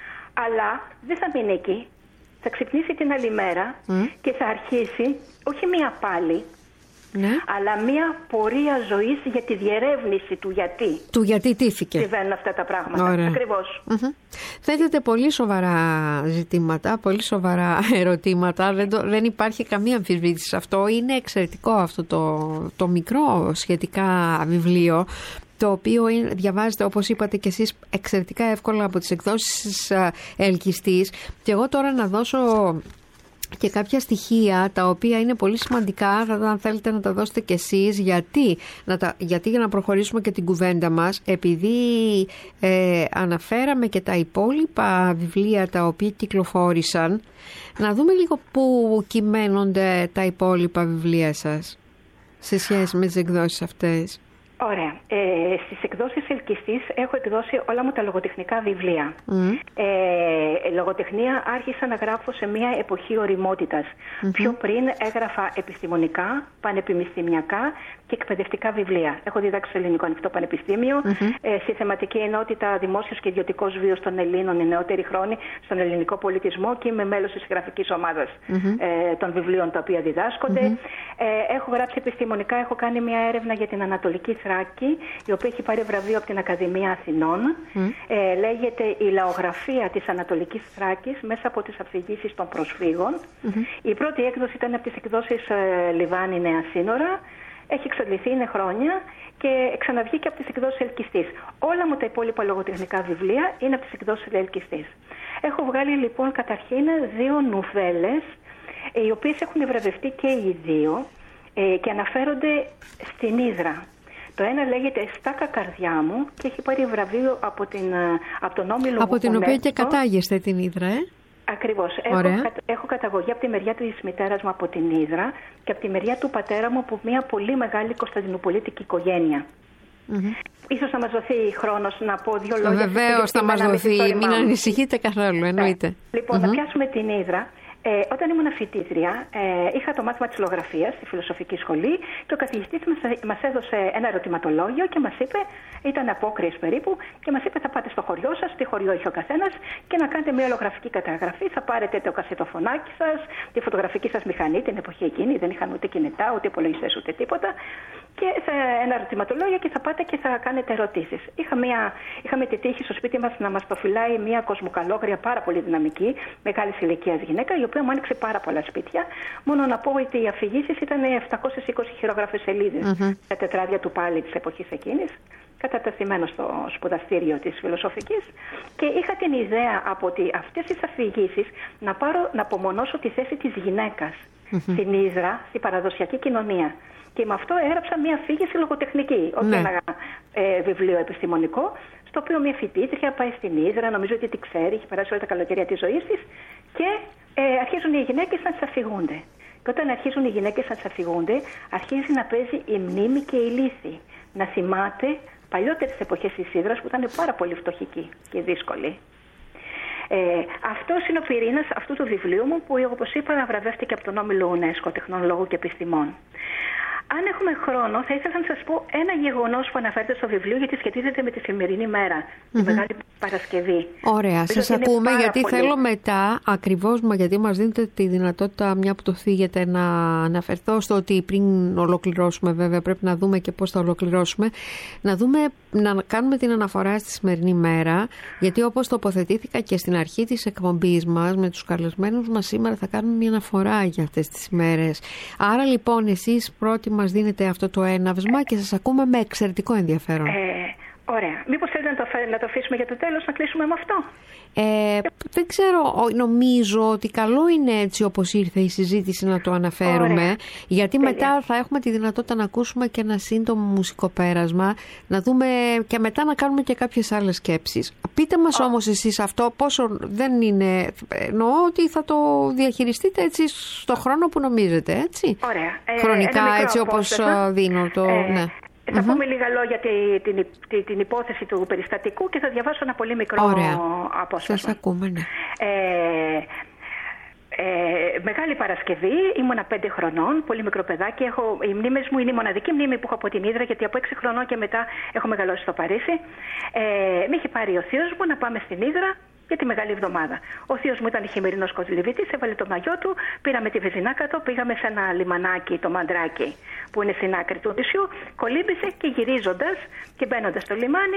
Αλλά δεν θα μείνει εκεί. Θα ξυπνήσει την άλλη μέρα mm. και θα αρχίσει όχι μία πάλι, ναι. αλλά μία πορεία ζωής για τη διερεύνηση του γιατί. Του γιατί τύθηκε. Συμβαίνουν αυτά τα πράγματα. Ωραία. Ακριβώς. Mm-hmm. Θέτετε πολύ σοβαρά ζητήματα, πολύ σοβαρά ερωτήματα. Δεν, το, δεν υπάρχει καμία αμφισβήτηση σε αυτό. Είναι εξαιρετικό αυτό το, το μικρό σχετικά βιβλίο, το οποίο διαβάζετε, όπως είπατε και εσείς, εξαιρετικά εύκολα από τις εκδόσεις Ελκυστής. Και εγώ τώρα να δώσω και κάποια στοιχεία τα οποία είναι πολύ σημαντικά, αν θέλετε να τα δώσετε και εσείς. Γιατί, να τα, γιατί για να προχωρήσουμε και την κουβέντα μας, επειδή ε, αναφέραμε και τα υπόλοιπα βιβλία τα οποία κυκλοφόρησαν, να δούμε λίγο πού κυμαίνονται τα υπόλοιπα βιβλία σας σε σχέση με τις εκδόσεις αυτές. Ωραία. Ε, στις εκδόσεις Ελκυστής έχω εκδώσει όλα μου τα λογοτεχνικά βιβλία. Mm. Ε, λογοτεχνία άρχισα να γράφω σε μια εποχή ωριμότητας. Mm-hmm. Πιο πριν έγραφα επιστημονικά, πανεπιστημιακά και εκπαιδευτικά βιβλία. Έχω διδάξει στο Ελληνικό Ανοιχτό Πανεπιστήμιο, mm-hmm. ε, στη θεματική ενότητα Δημόσιος και Ιδιωτικός Βίος των Ελλήνων, οι νεότεροι χρόνοι, στον ελληνικό πολιτισμό, και είμαι μέλος της γραφικής ομάδας mm-hmm. ε, των βιβλίων τα οποία διδάσκονται. Mm-hmm. Ε, έχω γράψει επιστημονικά, έχω κάνει μια έρευνα για την Ανατολική Θράκη, η οποία έχει πάρει βραβείο από την Ακαδημία Αθηνών. Mm. Ε, λέγεται «Η λαογραφία της Ανατολικής Θράκης μέσα από τις αφηγήσεις των προσφύγων». Mm-hmm. Η πρώτη έκδοση ήταν από τις εκδόσεις ε, Λιβάνι Νέα Σύνορα. έχει εξαντληθεί, είναι χρόνια και ξαναβγήκε από τις εκδόσεις Ελκυστής. Όλα μου τα υπόλοιπα λογοτεχνικά βιβλία είναι από τις εκδόσεις Ελκυστής. Έχω βγάλει λοιπόν καταρχήν δύο νουβέλες, οι οποίες έχουν βραβευτεί και οι δύο και αναφέρονται στην Ύδρα. Το ένα λέγεται «Στάκα καρδιά μου» και έχει πάρει βραβείο από, την, από τον Όμιλο Από την οποία και κατάγεστε την Ύδρα, ε? Ακριβώς. Έχω, έχω καταγωγή από τη μεριά της μητέρας μου από την Ύδρα και από τη μεριά του πατέρα μου από μια πολύ μεγάλη κωνσταντινουπολίτικη οικογένεια. Mm-hmm. Ίσως να μας δοθεί χρόνος να πω δύο λόγια. Βεβαίως θα μας δοθεί, μην ανησυχείτε καθόλου, εννοείται. Yeah. Λοιπόν, mm-hmm. να πιάσουμε την Ύδρα. Ε, όταν ήμουν φοιτήτρια, ε, είχα το μάθημα της λογογραφίας στη φιλοσοφική σχολή και ο καθηγητής μας, μας έδωσε ένα ερωτηματολόγιο και μας είπε, ήταν απόκριες περίπου, και μας είπε: θα πάτε στο χωριό σας, τι χωριό είχε ο καθένας, και να κάνετε μια λογογραφική καταγραφή. Θα πάρετε το κασετοφωνάκι σας, τη φωτογραφική σας μηχανή, την εποχή εκείνη, δεν είχαν ούτε κινητά, ούτε υπολογιστές, ούτε τίποτα. Και σε ένα ερωτηματολόγιο και θα πάτε και θα κάνετε ερωτήσεις. Είχα μια, είχαμε τη τύχη στο σπίτι μας να μας προφυλάει μια κοσμοκαλόγρια πάρα πολύ δυναμική, μεγάλης ηλικίας γυναίκα, η οποία μου άνοιξε πάρα πολλά σπίτια. Μόνο να πω ότι οι αφηγήσεις ήταν επτακόσιες είκοσι χειρόγραφες σελίδες, mm-hmm. τα τετράδια του πάλι της εποχής εκείνης, κατατεθειμένο στο σπουδαστήριο της φιλοσοφικής. Και είχα την ιδέα από ότι αυτές τις αφηγήσεις να, πάρω, να απομονώσω τη θέση της γυναίκας mm-hmm. στην Ύδρα, στην παραδοσιακή κοινωνία. Και με αυτό έγραψα μια αφήγηση λογοτεχνική, όχι ναι. ένα ε, βιβλίο επιστημονικό, στο οποίο μια φοιτήτρια πάει στην Ύδρα, νομίζω ότι τη ξέρει, έχει περάσει όλα τα καλοκαιρία της ζωής της, και ε, αρχίζουν οι γυναίκες να τις αφηγούνται. Και όταν αρχίζουν οι γυναίκες να τις αφηγούνται, αρχίζει να παίζει η μνήμη και η λύθη. Να θυμάται παλιότερες εποχές της Ύδρας που ήταν πάρα πολύ φτωχική και δύσκολη. Ε, αυτό είναι ο πυρήνας αυτού του βιβλίου μου, που όπως είπα βραβεύτηκε από τον Όμιλο UNESCO Τεχνών Λόγου και Επιστημών. Αν έχουμε χρόνο, θα ήθελα να σας πω ένα γεγονός που αναφέρεται στο βιβλίο, γιατί σχετίζεται με τη σημερινή μέρα, mm-hmm. τη Μεγάλη Παρασκευή. Ωραία, σας ακούμε, γιατί πολύ... θέλω μετά, ακριβώς γιατί μας δίνετε τη δυνατότητα, μια που το θίγετε, να αναφερθώ στο ότι πριν ολοκληρώσουμε, βέβαια πρέπει να δούμε και πώς θα ολοκληρώσουμε, να δούμε, να κάνουμε την αναφορά στη σημερινή μέρα, γιατί όπως τοποθετήθηκα και στην αρχή της εκπομπής μας με τους καλεσμένους μας, σήμερα θα κάνουμε μια αναφορά για αυτές τις ημέρες. Άρα λοιπόν εσείς πρώτοι μας δίνετε αυτό το έναυσμα και σας ακούμε με εξαιρετικό ενδιαφέρον. Ε, ωραία. Μήπως θέλετε να το, να το αφήσουμε για το τέλος, να κλείσουμε με αυτό? Ε, δεν ξέρω, νομίζω ότι καλό είναι έτσι όπως ήρθε η συζήτηση να το αναφέρουμε. Ωραία. Γιατί τέλεια. Μετά θα έχουμε τη δυνατότητα να ακούσουμε και ένα σύντομο μουσικό πέρασμα, να δούμε και μετά να κάνουμε και κάποιες άλλες σκέψεις. Πείτε μας oh. όμως εσείς αυτό πόσο δεν είναι, εννοώ ότι θα το διαχειριστείτε έτσι στο χρόνο που νομίζετε, έτσι. Ωραία. Ε, χρονικά έτσι όπως δίνω το... Ε, ναι. Θα mm-hmm. πούμε λίγα λόγια την, την, την, την υπόθεση του περιστατικού και θα διαβάσω ένα πολύ μικρό Ωραία. απόσπασμα. Σας ακούμε, ναι. Ε, ε, Μεγάλη Παρασκευή, ήμουνα πέντε χρονών, πολύ μικρό παιδάκι. Έχω, οι μνήμες μου είναι η μοναδική μνήμη που έχω από την Ύδρα, γιατί από έξι χρονών και μετά έχω μεγαλώσει στο Παρίσι. Ε, με είχε πάρει ο θείος μου να πάμε στην Ύδρα για τη Μεγάλη Εβδομάδα. Ο θείος μου ήταν χειμερινός κοτσιλιβητής, έβαλε το μαγιό του, πήραμε τη βεζινά κάτω, πήγαμε σε ένα λιμανάκι, το Μαντράκι, που είναι στην άκρη του νησιού, κολύμπησε και γυρίζοντας και μπαίνοντας στο λιμάνι,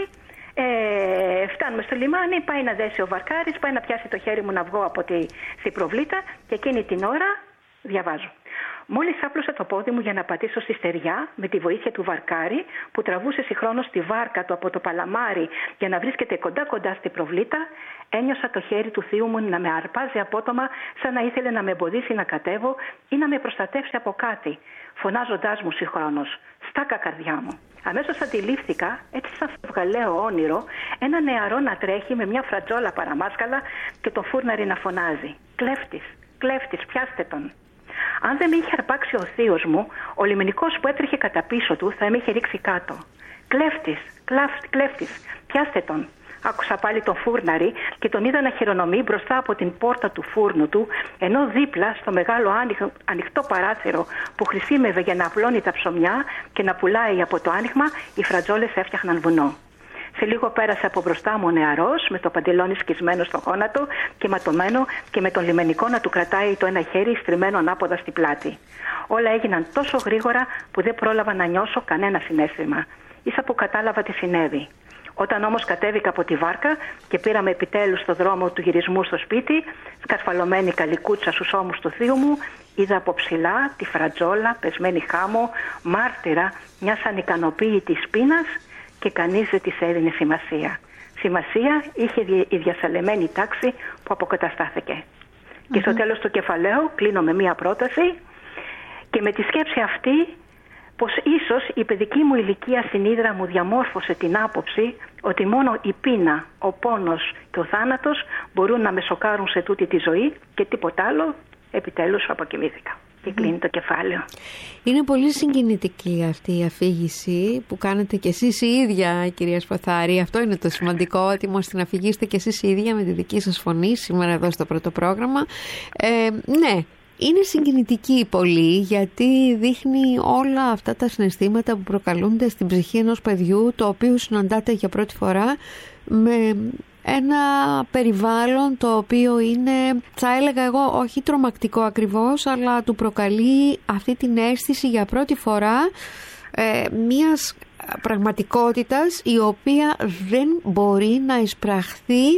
ε, φτάνουμε στο λιμάνι, πάει να δέσει ο βαρκάρης, πάει να πιάσει το χέρι μου να βγω από τη στην προβλήτα και εκείνη την ώρα διαβάζω. Μόλις άπλωσα το πόδι μου για να πατήσω στη στεριά με τη βοήθεια του βαρκάρι που τραβούσε συγχρόνως τη βάρκα του από το παλαμάρι για να βρίσκεται κοντά κοντά στην προβλήτα, ένιωσα το χέρι του θείου μου να με αρπάζει απότομα σαν να ήθελε να με εμποδίσει να κατέβω ή να με προστατεύσει από κάτι, φωνάζοντάς μου συγχρόνως «Στάκα καρδιά μου». Αμέσως αντιλήφθηκα, έτσι σαν φευγαλαίο όνειρο, ένα νεαρό να τρέχει με μια φρατζόλα παραμάσκαλα και το φούρναρι να φωνάζει «Κλέφτης, κλέφτης, πιάστε τον». Αν δεν με είχε αρπάξει ο θείος μου, ο λιμενικός που έτρεχε κατά πίσω του θα με είχε ρίξει κάτω. «Κλέφτης, κλέφτης, πιάστε τον». Άκουσα πάλι τον φούρναρη και τον είδα να χειρονομεί μπροστά από την πόρτα του φούρνου του, ενώ δίπλα στο μεγάλο ανοιχτό παράθυρο που χρησιμεύε για να απλώνει τα ψωμιά και να πουλάει από το άνοιγμα, οι φρατζόλες έφτιαχναν βουνό. Σε λίγο πέρασε από μπροστά μου ο νεαρός με το παντελόνι σκισμένο στο γόνατο και ματωμένο και με τον λιμενικό να του κρατάει το ένα χέρι στριμμένο ανάποδα στην πλάτη. Όλα έγιναν τόσο γρήγορα που δεν πρόλαβα να νιώσω κανένα συναίσθημα. Ίσα που κατάλαβα τι συνέβη. Όταν όμως κατέβηκα από τη βάρκα και πήραμε επιτέλους στο δρόμο του γυρισμού στο σπίτι, σκαρφαλωμένη καλικούτσα στους ώμους του θείου μου, Είδα από ψηλά τη φρατζόλα, πεσμένη χάμω, μάρτυρα μιας ανικανοποίητης πείνας και κανείς δεν της έδινε σημασία. Σημασία είχε η διασαλεμένη τάξη που αποκαταστάθηκε. Mm-hmm. Και στο τέλος του κεφαλαίου κλείνω με μία πρόταση και με τη σκέψη αυτή πως ίσως η παιδική μου ηλικία συνείδρα μου διαμόρφωσε την άποψη ότι μόνο η πείνα, ο πόνος και ο θάνατος μπορούν να με σοκάρουν σε τούτη τη ζωή και τίποτα άλλο. Επιτέλους αποκοιμήθηκα και κλείνει το κεφάλαιο. Είναι πολύ συγκινητική αυτή η αφήγηση που κάνετε κι εσείς η ίδια, κυρία Σποθάρη. Αυτό είναι το σημαντικό, ότι μας την αφηγήσετε κι εσείς η ίδια με τη δική σας φωνή σήμερα εδώ στο πρώτο πρόγραμμα. Ε, ναι, είναι συγκινητική πολύ, γιατί δείχνει όλα αυτά τα συναισθήματα που προκαλούνται στην ψυχή ενός παιδιού, το οποίο συναντάται για πρώτη φορά με ένα περιβάλλον το οποίο είναι, θα έλεγα εγώ, όχι τρομακτικό ακριβώς, αλλά του προκαλεί αυτή την αίσθηση για πρώτη φορά ε, μιας πραγματικότητας η οποία δεν μπορεί να εισπραχθεί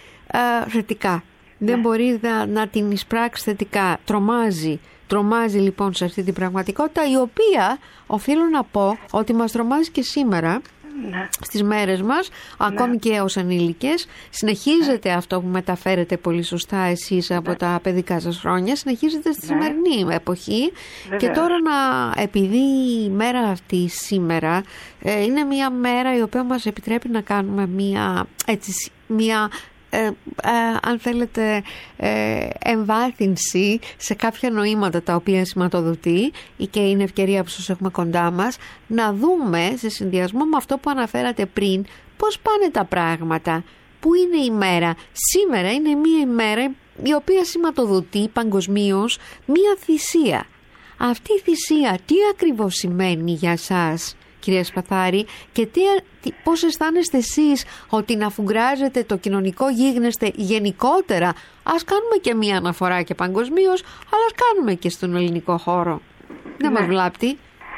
ε, θετικά. Ναι. Δεν μπορεί να, να την εισπράξει θετικά. Τρομάζει. Τρομάζει λοιπόν σε αυτή την πραγματικότητα, η οποία, οφείλω να πω, ότι μας τρομάζει και σήμερα. Ναι. Στις μέρες μας, ναι. Ακόμη και ως ανήλικες, συνεχίζεται, ναι. Αυτό που μεταφέρετε πολύ σωστά εσείς από, ναι. Τα παιδικά σας χρόνια, συνεχίζεται στη, ναι. Σημερινή εποχή. Βεβαίως. Και τώρα, να, επειδή η μέρα αυτή σήμερα ε, είναι μια μέρα η οποία μας επιτρέπει να κάνουμε μια, έτσι, μια Ε, ε, αν θέλετε ε, εμβάθυνση σε κάποια νοήματα τα οποία σηματοδοτεί, και είναι ευκαιρία που σας έχουμε κοντά μας, να δούμε σε συνδυασμό με αυτό που αναφέρατε πριν πώς πάνε τα πράγματα, που είναι η μέρα. Σήμερα είναι μια ημέρα η οποία σηματοδοτεί παγκοσμίως μια θυσία. Αυτή η θυσία τι ακριβώς σημαίνει για σας, κυρία Σπαθάρη, και τι, τι, πώς αισθάνεστε εσείς ότι να φουγκράζετε το κοινωνικό γίγνεσθε γενικότερα? Ας κάνουμε και μία αναφορά και παγκοσμίως, αλλά ας κάνουμε και στον ελληνικό χώρο. Δεν ναι. μας βλάπτει.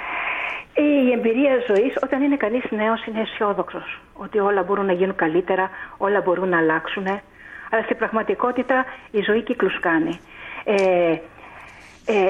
Η εμπειρία ζωής, όταν είναι κανείς νέος, είναι αισιόδοξος ότι όλα μπορούν να γίνουν καλύτερα, όλα μπορούν να αλλάξουν, αλλά στην πραγματικότητα η ζωή κύκλους κάνει. Ε, ε,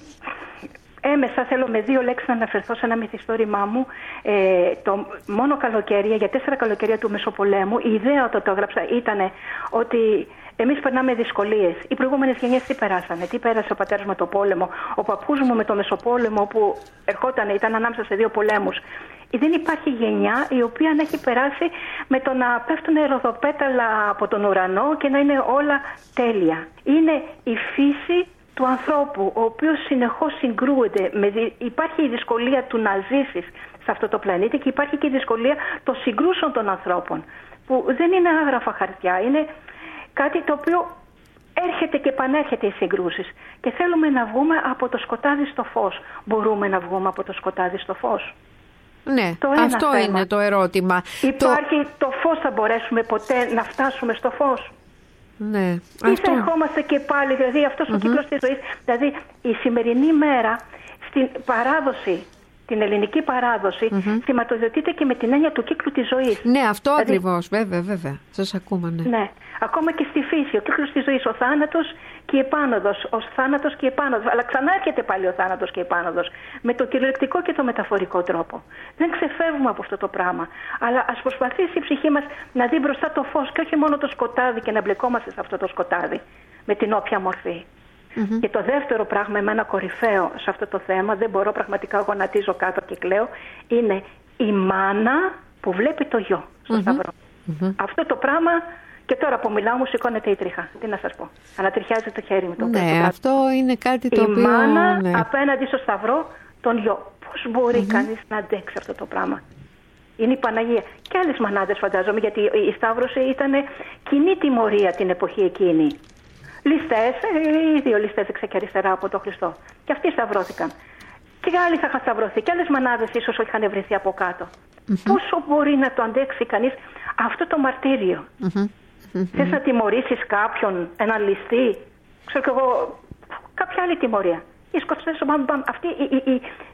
Έμεσα θέλω με δύο λέξεις να αναφερθώ σε ένα μυθιστόρημά μου. Ε, το μόνο καλοκαίρια, για τέσσερα καλοκαίρια του Μεσοπολέμου, η ιδέα όταν το έγραψα ήταν ότι εμείς περνάμε δυσκολίες. Οι προηγούμενες γενιές τι περάσανε, τι πέρασε ο πατέρας με το πόλεμο, ο παππούς μου με το Μεσοπόλεμο που ερχόταν, ήταν ανάμεσα σε δύο πολέμους. Δεν υπάρχει γενιά η οποία να έχει περάσει με το να πέφτουν ροδοπέταλα από τον ουρανό και να είναι όλα τέλεια. Είναι η φύση του ανθρώπου, ο οποίος συνεχώς συγκρούεται. Με δι... Υπάρχει η δυσκολία του να ζήσεις σε αυτό το πλανήτη και υπάρχει και η δυσκολία των συγκρούσεων των ανθρώπων, που δεν είναι άγραφα χαρτιά, είναι κάτι το οποίο έρχεται και επανέρχεται οι συγκρούσεις. Και θέλουμε να βγούμε από το σκοτάδι στο φως. Μπορούμε να βγούμε από το σκοτάδι στο φως? Ναι, αυτό θέμα. Είναι το ερώτημα. Υπάρχει το... το φως, θα μπορέσουμε ποτέ να φτάσουμε στο φως? Ναι, ή θα ερχόμαστε και πάλι, δηλαδή αυτός ο mm-hmm. κύκλος της ζωής, δηλαδή η σημερινή μέρα στην παράδοση, την ελληνική παράδοση, mm-hmm. σηματοδοτείται και με την έννοια του κύκλου της ζωής. Ναι, αυτό δηλαδή, ακριβώς, βέβαια, βέβαια, σας ακούμε, ναι. Ναι, ακόμα και στη φύση, ο κύκλος της ζωής, ο θάνατος και η επάνωδος, ο θάνατος και η επάνωδος, αλλά ξανά έρχεται πάλι ο θάνατος και η επάνωδος, με το κυριολεκτικό και το μεταφορικό τρόπο. Δεν ξεφεύγουμε από αυτό το πράγμα, αλλά ας προσπαθήσει η ψυχή μας να δει μπροστά το φως και όχι μόνο το σκοτάδι και να μπλεκόμαστε σε αυτό το σκοτάδι, με την όποια μορφή. Mm-hmm. Και το δεύτερο πράγμα, εμένα κορυφαίο σε αυτό το θέμα, δεν μπορώ, πραγματικά γονατίζω κάτω και κλαίω, είναι η μάνα που βλέπει το γιο στο mm-hmm. σταυρό. Mm-hmm. Αυτό το πράγμα, και τώρα που μιλάω μου σηκώνεται η τρίχα. Τι να σας πω, ανατριχιάζει το χέρι μου. Το ναι, το αυτό είναι κάτι το η οποίο... Η μάνα ναι. απέναντι στο σταυρό τον γιο. Πώς μπορεί mm-hmm. κανείς να αντέξει αυτό το πράγμα? Είναι η Παναγία. Και άλλες μανάδες φαντάζομαι, γιατί η Σταύρωση ήταν κοινή τιμωρία την εποχή εκείνη. Ληστές, οι δύο ληστές δεξιά και αριστερά από τον Χριστό. Και αυτοί σταυρώθηκαν. Και άλλοι θα είχαν σταυρωθεί. Και άλλες μανάδες ίσως είχαν βρεθεί από κάτω. Mm-hmm. Πόσο μπορεί να το αντέξει κανείς αυτό το μαρτύριο? Mm-hmm. Mm-hmm. Θες να τιμωρήσεις κάποιον, έναν ληστή, ξέρω κι εγώ, κάποια άλλη τιμωρία. Οι σκοτεινές, αυτή η, η, η,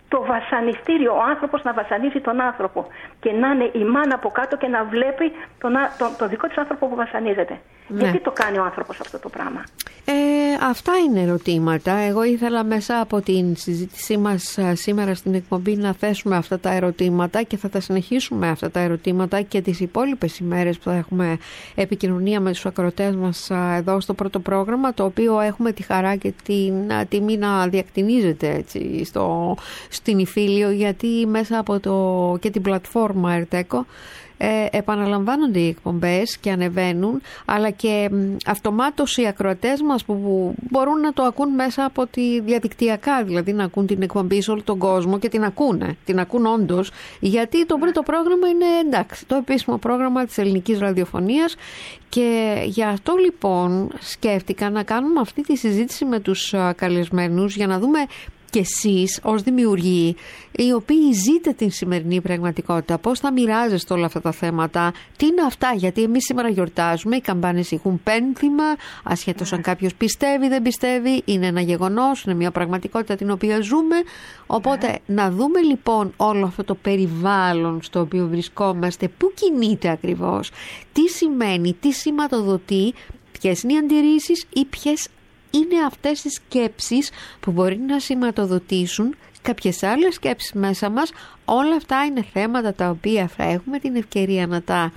το βασανιστήριο, ο άνθρωπος να βασανίζει τον άνθρωπο και να είναι η μάνα από κάτω και να βλέπει τον, τον, τον δικό της άνθρωπο που βασανίζεται. Ναι. Γιατί το κάνει ο άνθρωπος αυτό το πράγμα? Ε, αυτά είναι ερωτήματα. Εγώ ήθελα μέσα από την συζήτησή μας σήμερα στην εκπομπή να θέσουμε αυτά τα ερωτήματα και θα τα συνεχίσουμε αυτά τα ερωτήματα και τις υπόλοιπες ημέρες που θα έχουμε επικοινωνία με τους ακροατές μας εδώ στο πρώτο πρόγραμμα, το οποίο έχουμε τη χαρά και την τιμή να διακτηνίζεται έτσι, στο, στην Ιφίλιο, γιατί μέσα από το, και την πλατφόρμα Ερτέκο Ε, επαναλαμβάνονται οι εκπομπές και ανεβαίνουν, αλλά και αυτομάτως οι ακροατές μας που, που μπορούν να το ακούν μέσα από τη διαδικτυακά, δηλαδή να ακούν την εκπομπή σε όλο τον κόσμο και την ακούνε, την ακούν όντως, γιατί το πρώτο πρόγραμμα είναι εντάξει, το επίσημο πρόγραμμα της ελληνικής ραδιοφωνίας, και γι' αυτό λοιπόν σκέφτηκα να κάνουμε αυτή τη συζήτηση με τους καλεσμένους για να δούμε και εσείς ως δημιουργοί, οι οποίοι ζείτε την σημερινή πραγματικότητα, πώς θα μοιράζεστε όλα αυτά τα θέματα, τι είναι αυτά, γιατί εμείς σήμερα γιορτάζουμε, οι καμπάνες έχουν πένθυμα, ασχέτως αν κάποιος πιστεύει δεν πιστεύει, είναι ένα γεγονός, είναι μια πραγματικότητα την οποία ζούμε, οπότε να δούμε λοιπόν όλο αυτό το περιβάλλον στο οποίο βρισκόμαστε, πού κινείται ακριβώς, τι σημαίνει, τι σηματοδοτεί, ποιες είναι οι αντιρρήσεις ή ποιες είναι αυτές οι σκέψεις που μπορεί να σηματοδοτήσουν κάποιες άλλες σκέψεις μέσα μας. Όλα αυτά είναι θέματα τα οποία θα έχουμε την ευκαιρία να τα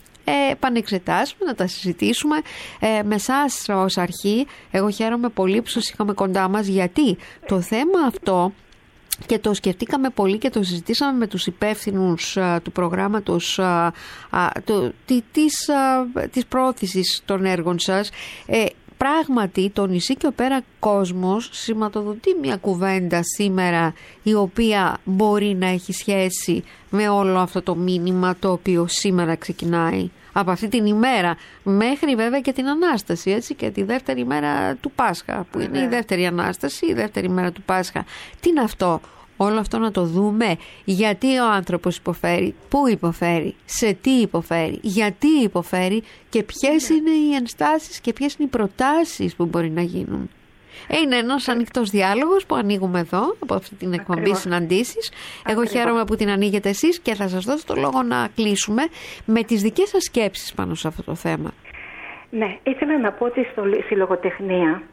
ε, επανεξετάσουμε, να τα συζητήσουμε ε, με εσάς ως αρχή. Εγώ χαίρομαι πολύ που σας είχαμε κοντά μας, γιατί το θέμα αυτό, και το σκεφτήκαμε πολύ και το συζητήσαμε με τους υπεύθυνους α, του προγράμματος α, α, το, τι, της, α, της πρόθεσης των έργων σας. Ε, Πράγματι, το νησί και ο πέρα κόσμος σηματοδοτεί μια κουβέντα σήμερα η οποία μπορεί να έχει σχέση με όλο αυτό το μήνυμα το οποίο σήμερα ξεκινάει από αυτή την ημέρα μέχρι βέβαια και την Ανάσταση, έτσι, και τη δεύτερη μέρα του Πάσχα, που είναι η δεύτερη Ανάσταση, η δεύτερη μέρα του Πάσχα. Τι είναι αυτό? Όλο αυτό να το δούμε, γιατί ο άνθρωπος υποφέρει, πού υποφέρει, σε τι υποφέρει, γιατί υποφέρει και ποιες είναι οι ενστάσεις και ποιες είναι οι προτάσεις που μπορεί να γίνουν. Είναι ένας ανοιχτός διάλογος που ανοίγουμε εδώ από αυτή την εκπομπή Συναντήσεις. Εγώ χαίρομαι που την ανοίγετε εσείς και θα σας δώσω το λόγο να κλείσουμε με τις δικές σας σκέψεις πάνω σε αυτό το θέμα. Ναι, ήθελα να πω ότι στο, στη λογοτεχνία,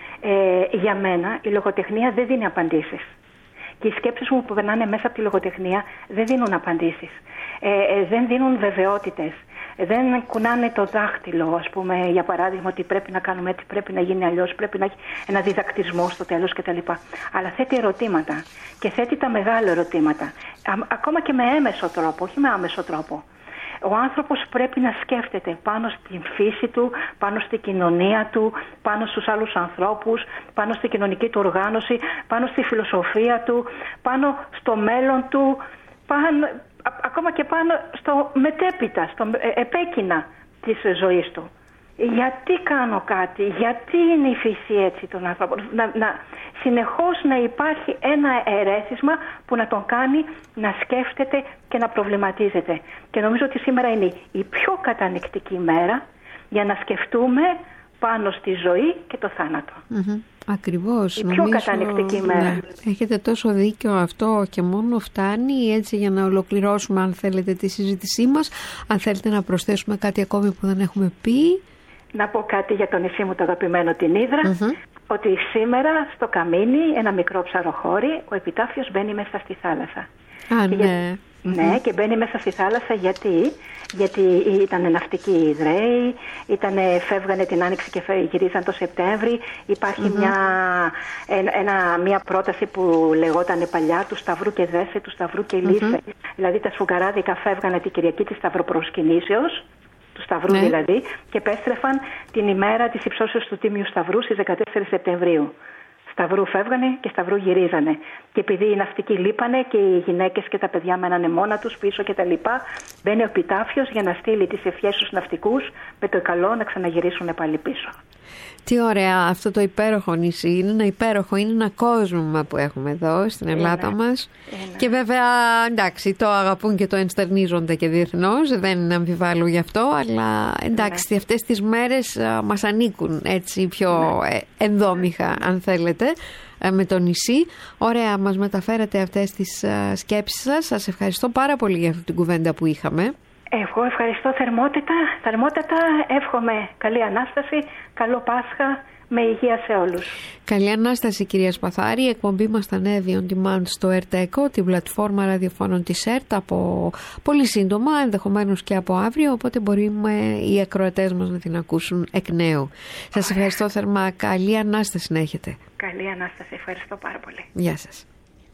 ε, για μένα η λογοτεχνία δεν δίνει απαντήσεις. Και οι σκέψεις μου που περνάνε μέσα από τη λογοτεχνία δεν δίνουν απαντήσεις, ε, ε, δεν δίνουν βεβαιότητες, δεν κουνάνε το δάχτυλο, ας πούμε, για παράδειγμα, ότι πρέπει να κάνουμε έτσι, πρέπει να γίνει αλλιώς, πρέπει να έχει ένα διδακτισμό στο τέλος κτλ. Αλλά θέτει ερωτήματα και θέτει τα μεγάλα ερωτήματα, Α, ακόμα και με έμεσο τρόπο, όχι με άμεσο τρόπο. Ο άνθρωπος πρέπει να σκέφτεται πάνω στην φύση του, πάνω στην κοινωνία του, πάνω στους άλλους ανθρώπους, πάνω στην κοινωνική του οργάνωση, πάνω στη φιλοσοφία του, πάνω στο μέλλον του, πάνω, ακόμα και πάνω στο μετέπειτα, στο επέκεινα της ζωής του. Γιατί κάνω κάτι, γιατί είναι η φύση έτσι των ανθρώπων, να, να, συνεχώς να υπάρχει ένα ερέθισμα που να τον κάνει να σκέφτεται και να προβληματίζεται. Και νομίζω ότι σήμερα είναι η πιο κατανοητική μέρα για να σκεφτούμε πάνω στη ζωή και το θάνατο. Mm-hmm. Ακριβώς. Η πιο κατανοητική μέρα. Ναι. Έχετε τόσο δίκιο αυτό και μόνο φτάνει έτσι για να ολοκληρώσουμε, αν θέλετε, τη συζήτησή μας. Αν θέλετε να προσθέσουμε κάτι ακόμη που δεν έχουμε πει. Να πω κάτι για το νησί μου το αγαπημένο, την Ύδρα, mm-hmm. ότι σήμερα στο Καμίνι, ένα μικρό ψαροχώρι, ο επιτάφιος μπαίνει μέσα στη θάλασσα. Α, και ναι. Για... Ναι, και μπαίνει μέσα στη θάλασσα γιατί, γιατί ήταν ναυτικοί οι Ιδραίοι, ήτανε, φεύγανε την Άνοιξη και γυρίζαν το Σεπτέμβρη. Υπάρχει mm-hmm. μια, ένα, μια πρόταση που λεγόταν παλιά του Σταυρού και Δέσε, του Σταυρού και Λύσε. Mm-hmm. Δηλαδή τα σφουγγαράδικα φεύγανε την Κυριακή της Σταυροπροσκυνήσεως, του Σταυρού ναι. δηλαδή, και επέστρεφαν την ημέρα της υψώσεως του Τίμιου Σταυρού στις δεκατέσσερις Σεπτεμβρίου. Σταυρού φεύγανε και Σταυρού γυρίζανε. Και επειδή οι ναυτικοί λείπανε και οι γυναίκες και τα παιδιά μένανε μόνα τους πίσω και τα λοιπά, μπαίνει ο επιτάφιος για να στείλει τις ευχές στους ναυτικούς με το καλό να ξαναγυρίσουν πάλι πίσω. Τι ωραία αυτό το υπέροχο νησί. Είναι ένα υπέροχο, είναι ένα κόσμο που έχουμε εδώ στην Ελλάδα είναι, μας είναι. Και βέβαια εντάξει, το αγαπούν και το ενστερνίζονται και διεθνώς, δεν αμφιβάλλω γι' αυτό, αλλά εντάξει είναι. Αυτές τις μέρες α, μας ανήκουν έτσι πιο ε, ενδόμηχα αν θέλετε με το νησί. Ωραία, μας μεταφέρατε αυτές τις α, σκέψεις σας. Σας ευχαριστώ πάρα πολύ για αυτή την κουβέντα που είχαμε. Εγώ ευχαριστώ θερμότητα, θερμότατα, εύχομαι καλή Ανάσταση, καλό Πάσχα, με υγεία σε όλους. Καλή Ανάσταση κυρία Σπαθάρη, η εκπομπή μας θα ανέβει on demand στο ΕΡΤ-ΕΚΟ, την πλατφόρμα ραδιοφώνων της ΕΡΤ, από πολύ σύντομα, ενδεχομένως και από αύριο, οπότε μπορούμε οι ακροατές μας να την ακούσουν εκ νέου. Σας ευχαριστώ θερμά, καλή Ανάσταση να έχετε. Καλή Ανάσταση, ευχαριστώ πάρα πολύ. Γεια σας.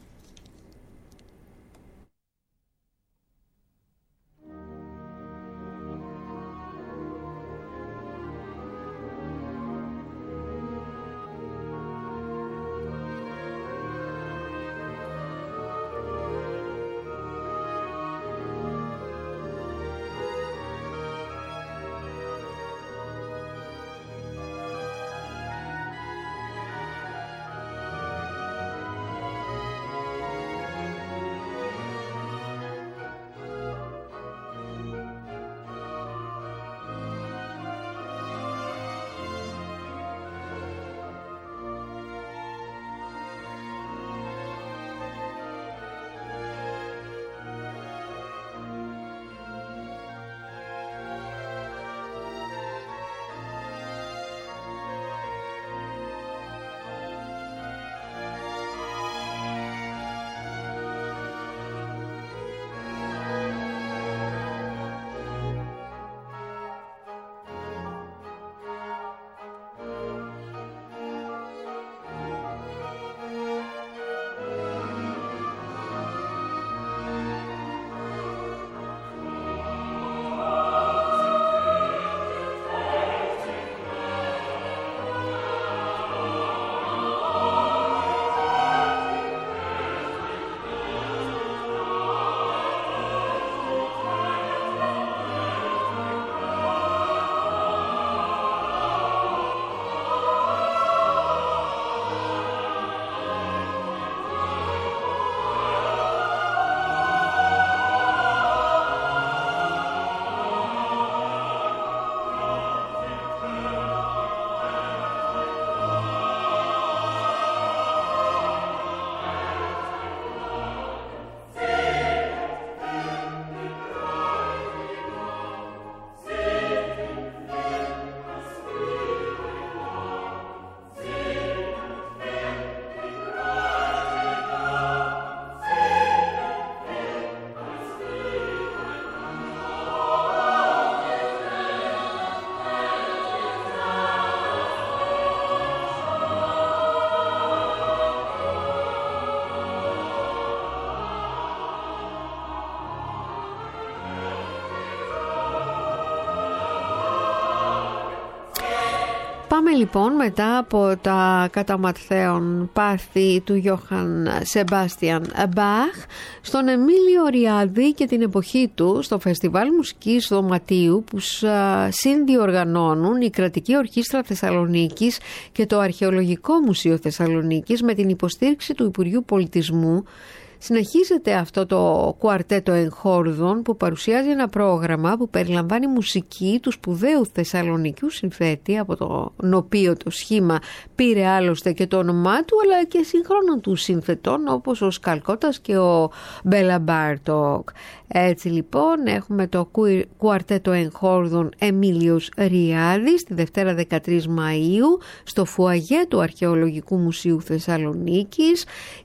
Πάμε λοιπόν μετά από τα καταματθέων πάθη του Γιώχαν Σεμπάστιαν Μπαχ στον Εμίλιο Ριάδη και την εποχή του στο Φεστιβάλ Μουσικής Δωματίου που συνδιοργανώνουν η Κρατική Ορχήστρα Θεσσαλονίκης και το Αρχαιολογικό Μουσείο Θεσσαλονίκης με την υποστήριξη του Υπουργείου Πολιτισμού. Συνεχίζεται αυτό το κουαρτέτο εγχόρδων που παρουσιάζει ένα πρόγραμμα που περιλαμβάνει μουσική του σπουδαίου Θεσσαλονικιού συνθέτη, από τον οποίο το σχήμα πήρε άλλωστε και το όνομά του, αλλά και συγχρόνων του συνθετών όπως ο Σκαλκώτας και ο Μπέλα Μπάρτοκ. Έτσι λοιπόν έχουμε το κουαρτέτο εγχόρδων Εμίλιος Ριάδης τη Δευτέρα δεκατρείς Μαΐου στο φουαγέ του Αρχαιολογικού Μουσείου Θεσσαλονίκης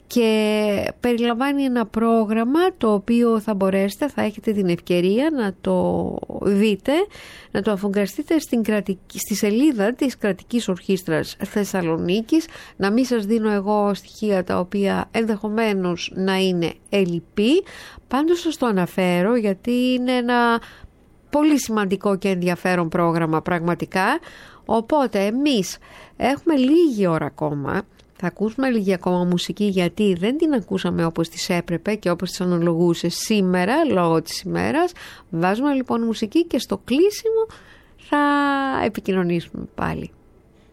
και περιλαμβάνει ένα πρόγραμμα το οποίο θα μπορέσετε, θα έχετε την ευκαιρία να το δείτε, να το αφογκραστείτε στην κρατική, στη σελίδα της Κρατικής Ορχήστρας Θεσσαλονίκης. Να μην σας δίνω εγώ στοιχεία τα οποία ενδεχομένως να είναι ελλειπή, πάντως σας το αναφέρω γιατί είναι ένα πολύ σημαντικό και ενδιαφέρον πρόγραμμα πραγματικά. Οπότε εμείς έχουμε λίγη ώρα ακόμα. Θα ακούσουμε λίγη ακόμα μουσική γιατί δεν την ακούσαμε όπως της έπρεπε και όπως της αναλογούσε σήμερα λόγω της ημέρας. Βάζουμε λοιπόν μουσική και στο κλείσιμο θα επικοινωνήσουμε πάλι.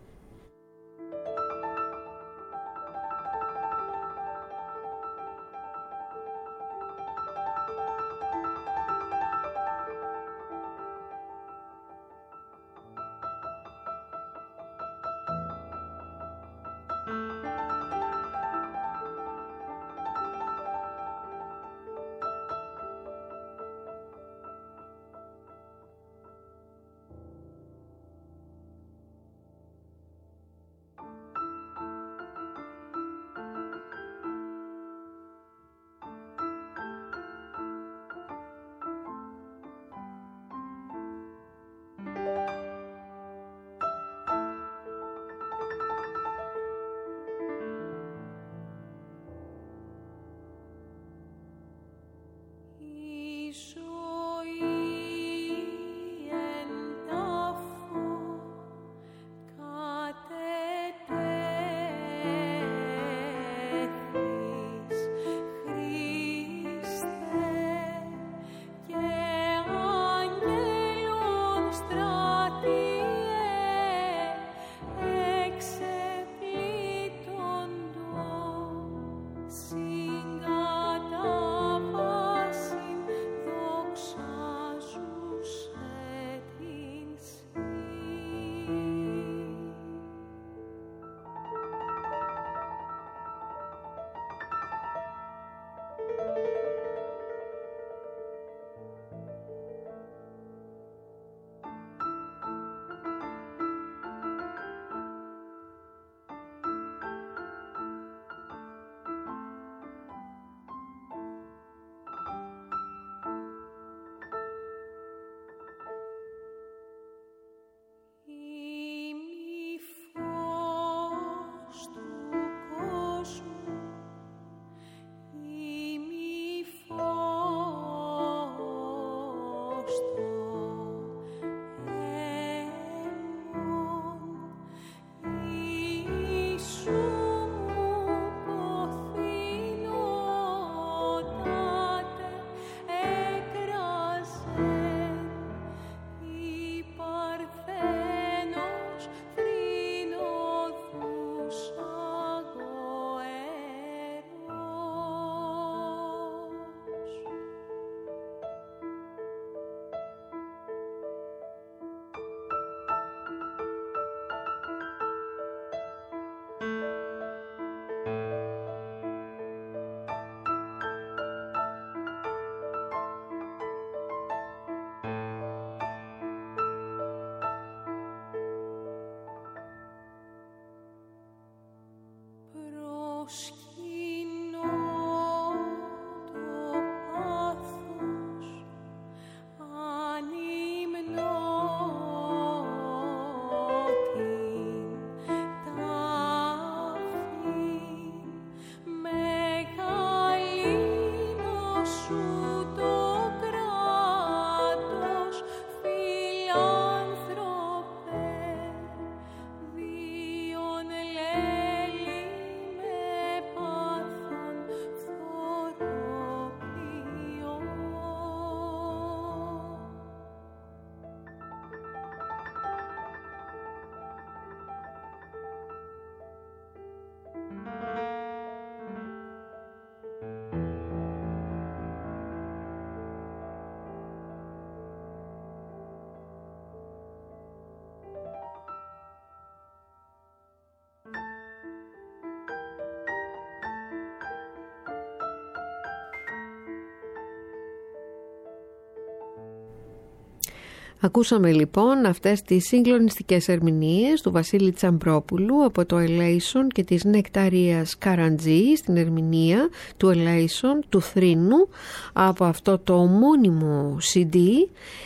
Ακούσαμε λοιπόν αυτές τις συγκλονιστικές ερμηνείες του Βασίλη Τσαμπρόπουλου από το Ελέησον και της Νεκταρίας Καραντζή στην ερμηνεία του Ελέησον του Θρήνου από αυτό το ομώνυμο σι ντι.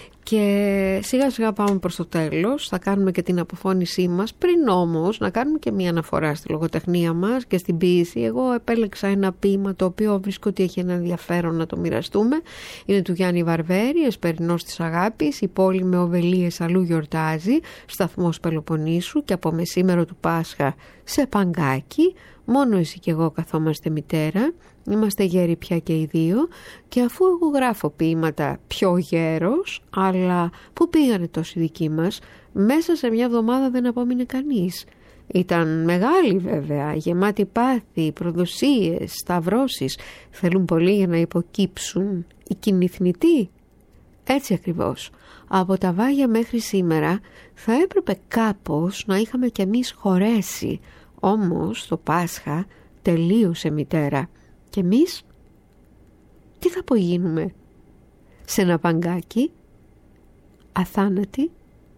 Και σιγά σιγά πάμε προς το τέλος, θα κάνουμε και την αποφώνησή μας. Πριν όμως να κάνουμε και μια αναφορά στη λογοτεχνία μας και στην ποίηση. Εγώ επέλεξα ένα ποίημα το οποίο βρίσκω ότι έχει ένα ενδιαφέρον να το μοιραστούμε. Είναι του Γιάννη Βαρβέρη, Εσπερινός της Αγάπης, η πόλη με οβελίες αλλού γιορτάζει, σταθμός Πελοποννήσου και από μεσήμερο του Πάσχα σε παγκάκι. Μόνο εσύ και εγώ καθόμαστε μητέρα, είμαστε γέροι πια και οι δύο και αφού εγώ γράφω ποίηματα πιο γέρος, αλλά πού πήγανε τόσοι δικοί μας, μέσα σε μια εβδομάδα δεν απόμεινε κανείς. Ήταν μεγάλη βέβαια, γεμάτη πάθη, προδοσίες, σταυρώσεις, θέλουν πολύ για να υποκύψουν οι κινηθνητοί. Έτσι ακριβώς, από τα Βάγια μέχρι σήμερα θα έπρεπε κάπως να είχαμε κι εμείς χωρέσει. Όμως το Πάσχα τελείωσε μητέρα. Και εμείς τι θα απογίνουμε? Σε ένα παγκάκι, αθάνατοι,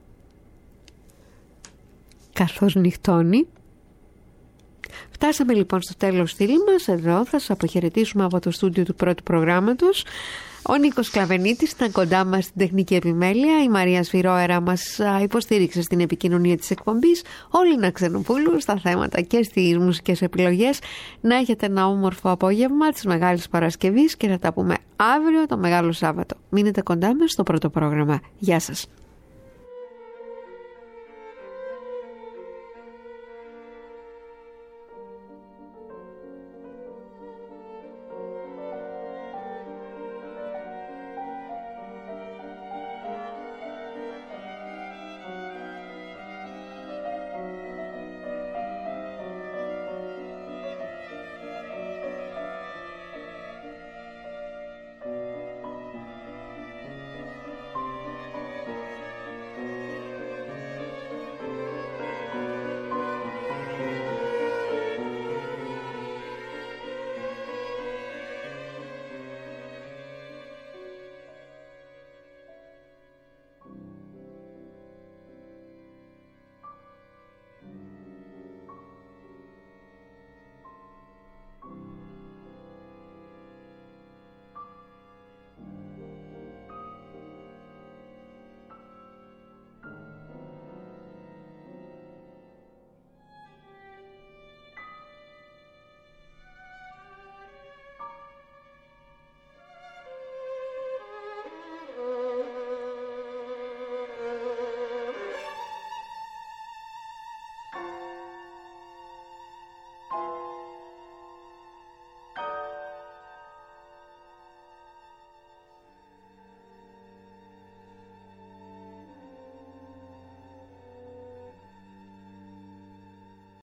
καθώς νυχτώνει. Φτάσαμε λοιπόν στο τέλος φίλοι μας. Εδώ θα σας αποχαιρετήσουμε από το στούντιο του πρώτου προγράμματος. Ο Νίκος Κλαβενίτης ήταν κοντά μας στην τεχνική επιμέλεια. Η Μαρία Σφυρόερα μας υποστήριξε στην επικοινωνία της εκπομπής. Ο Λίνα Ξενοπούλου στα θέματα και στις μουσικές επιλογές. Να έχετε ένα όμορφο απόγευμα της Μεγάλης Παρασκευής και να τα πούμε αύριο το Μεγάλο Σάββατο. Μείνετε κοντά μας στο πρώτο πρόγραμμα. Γεια σας.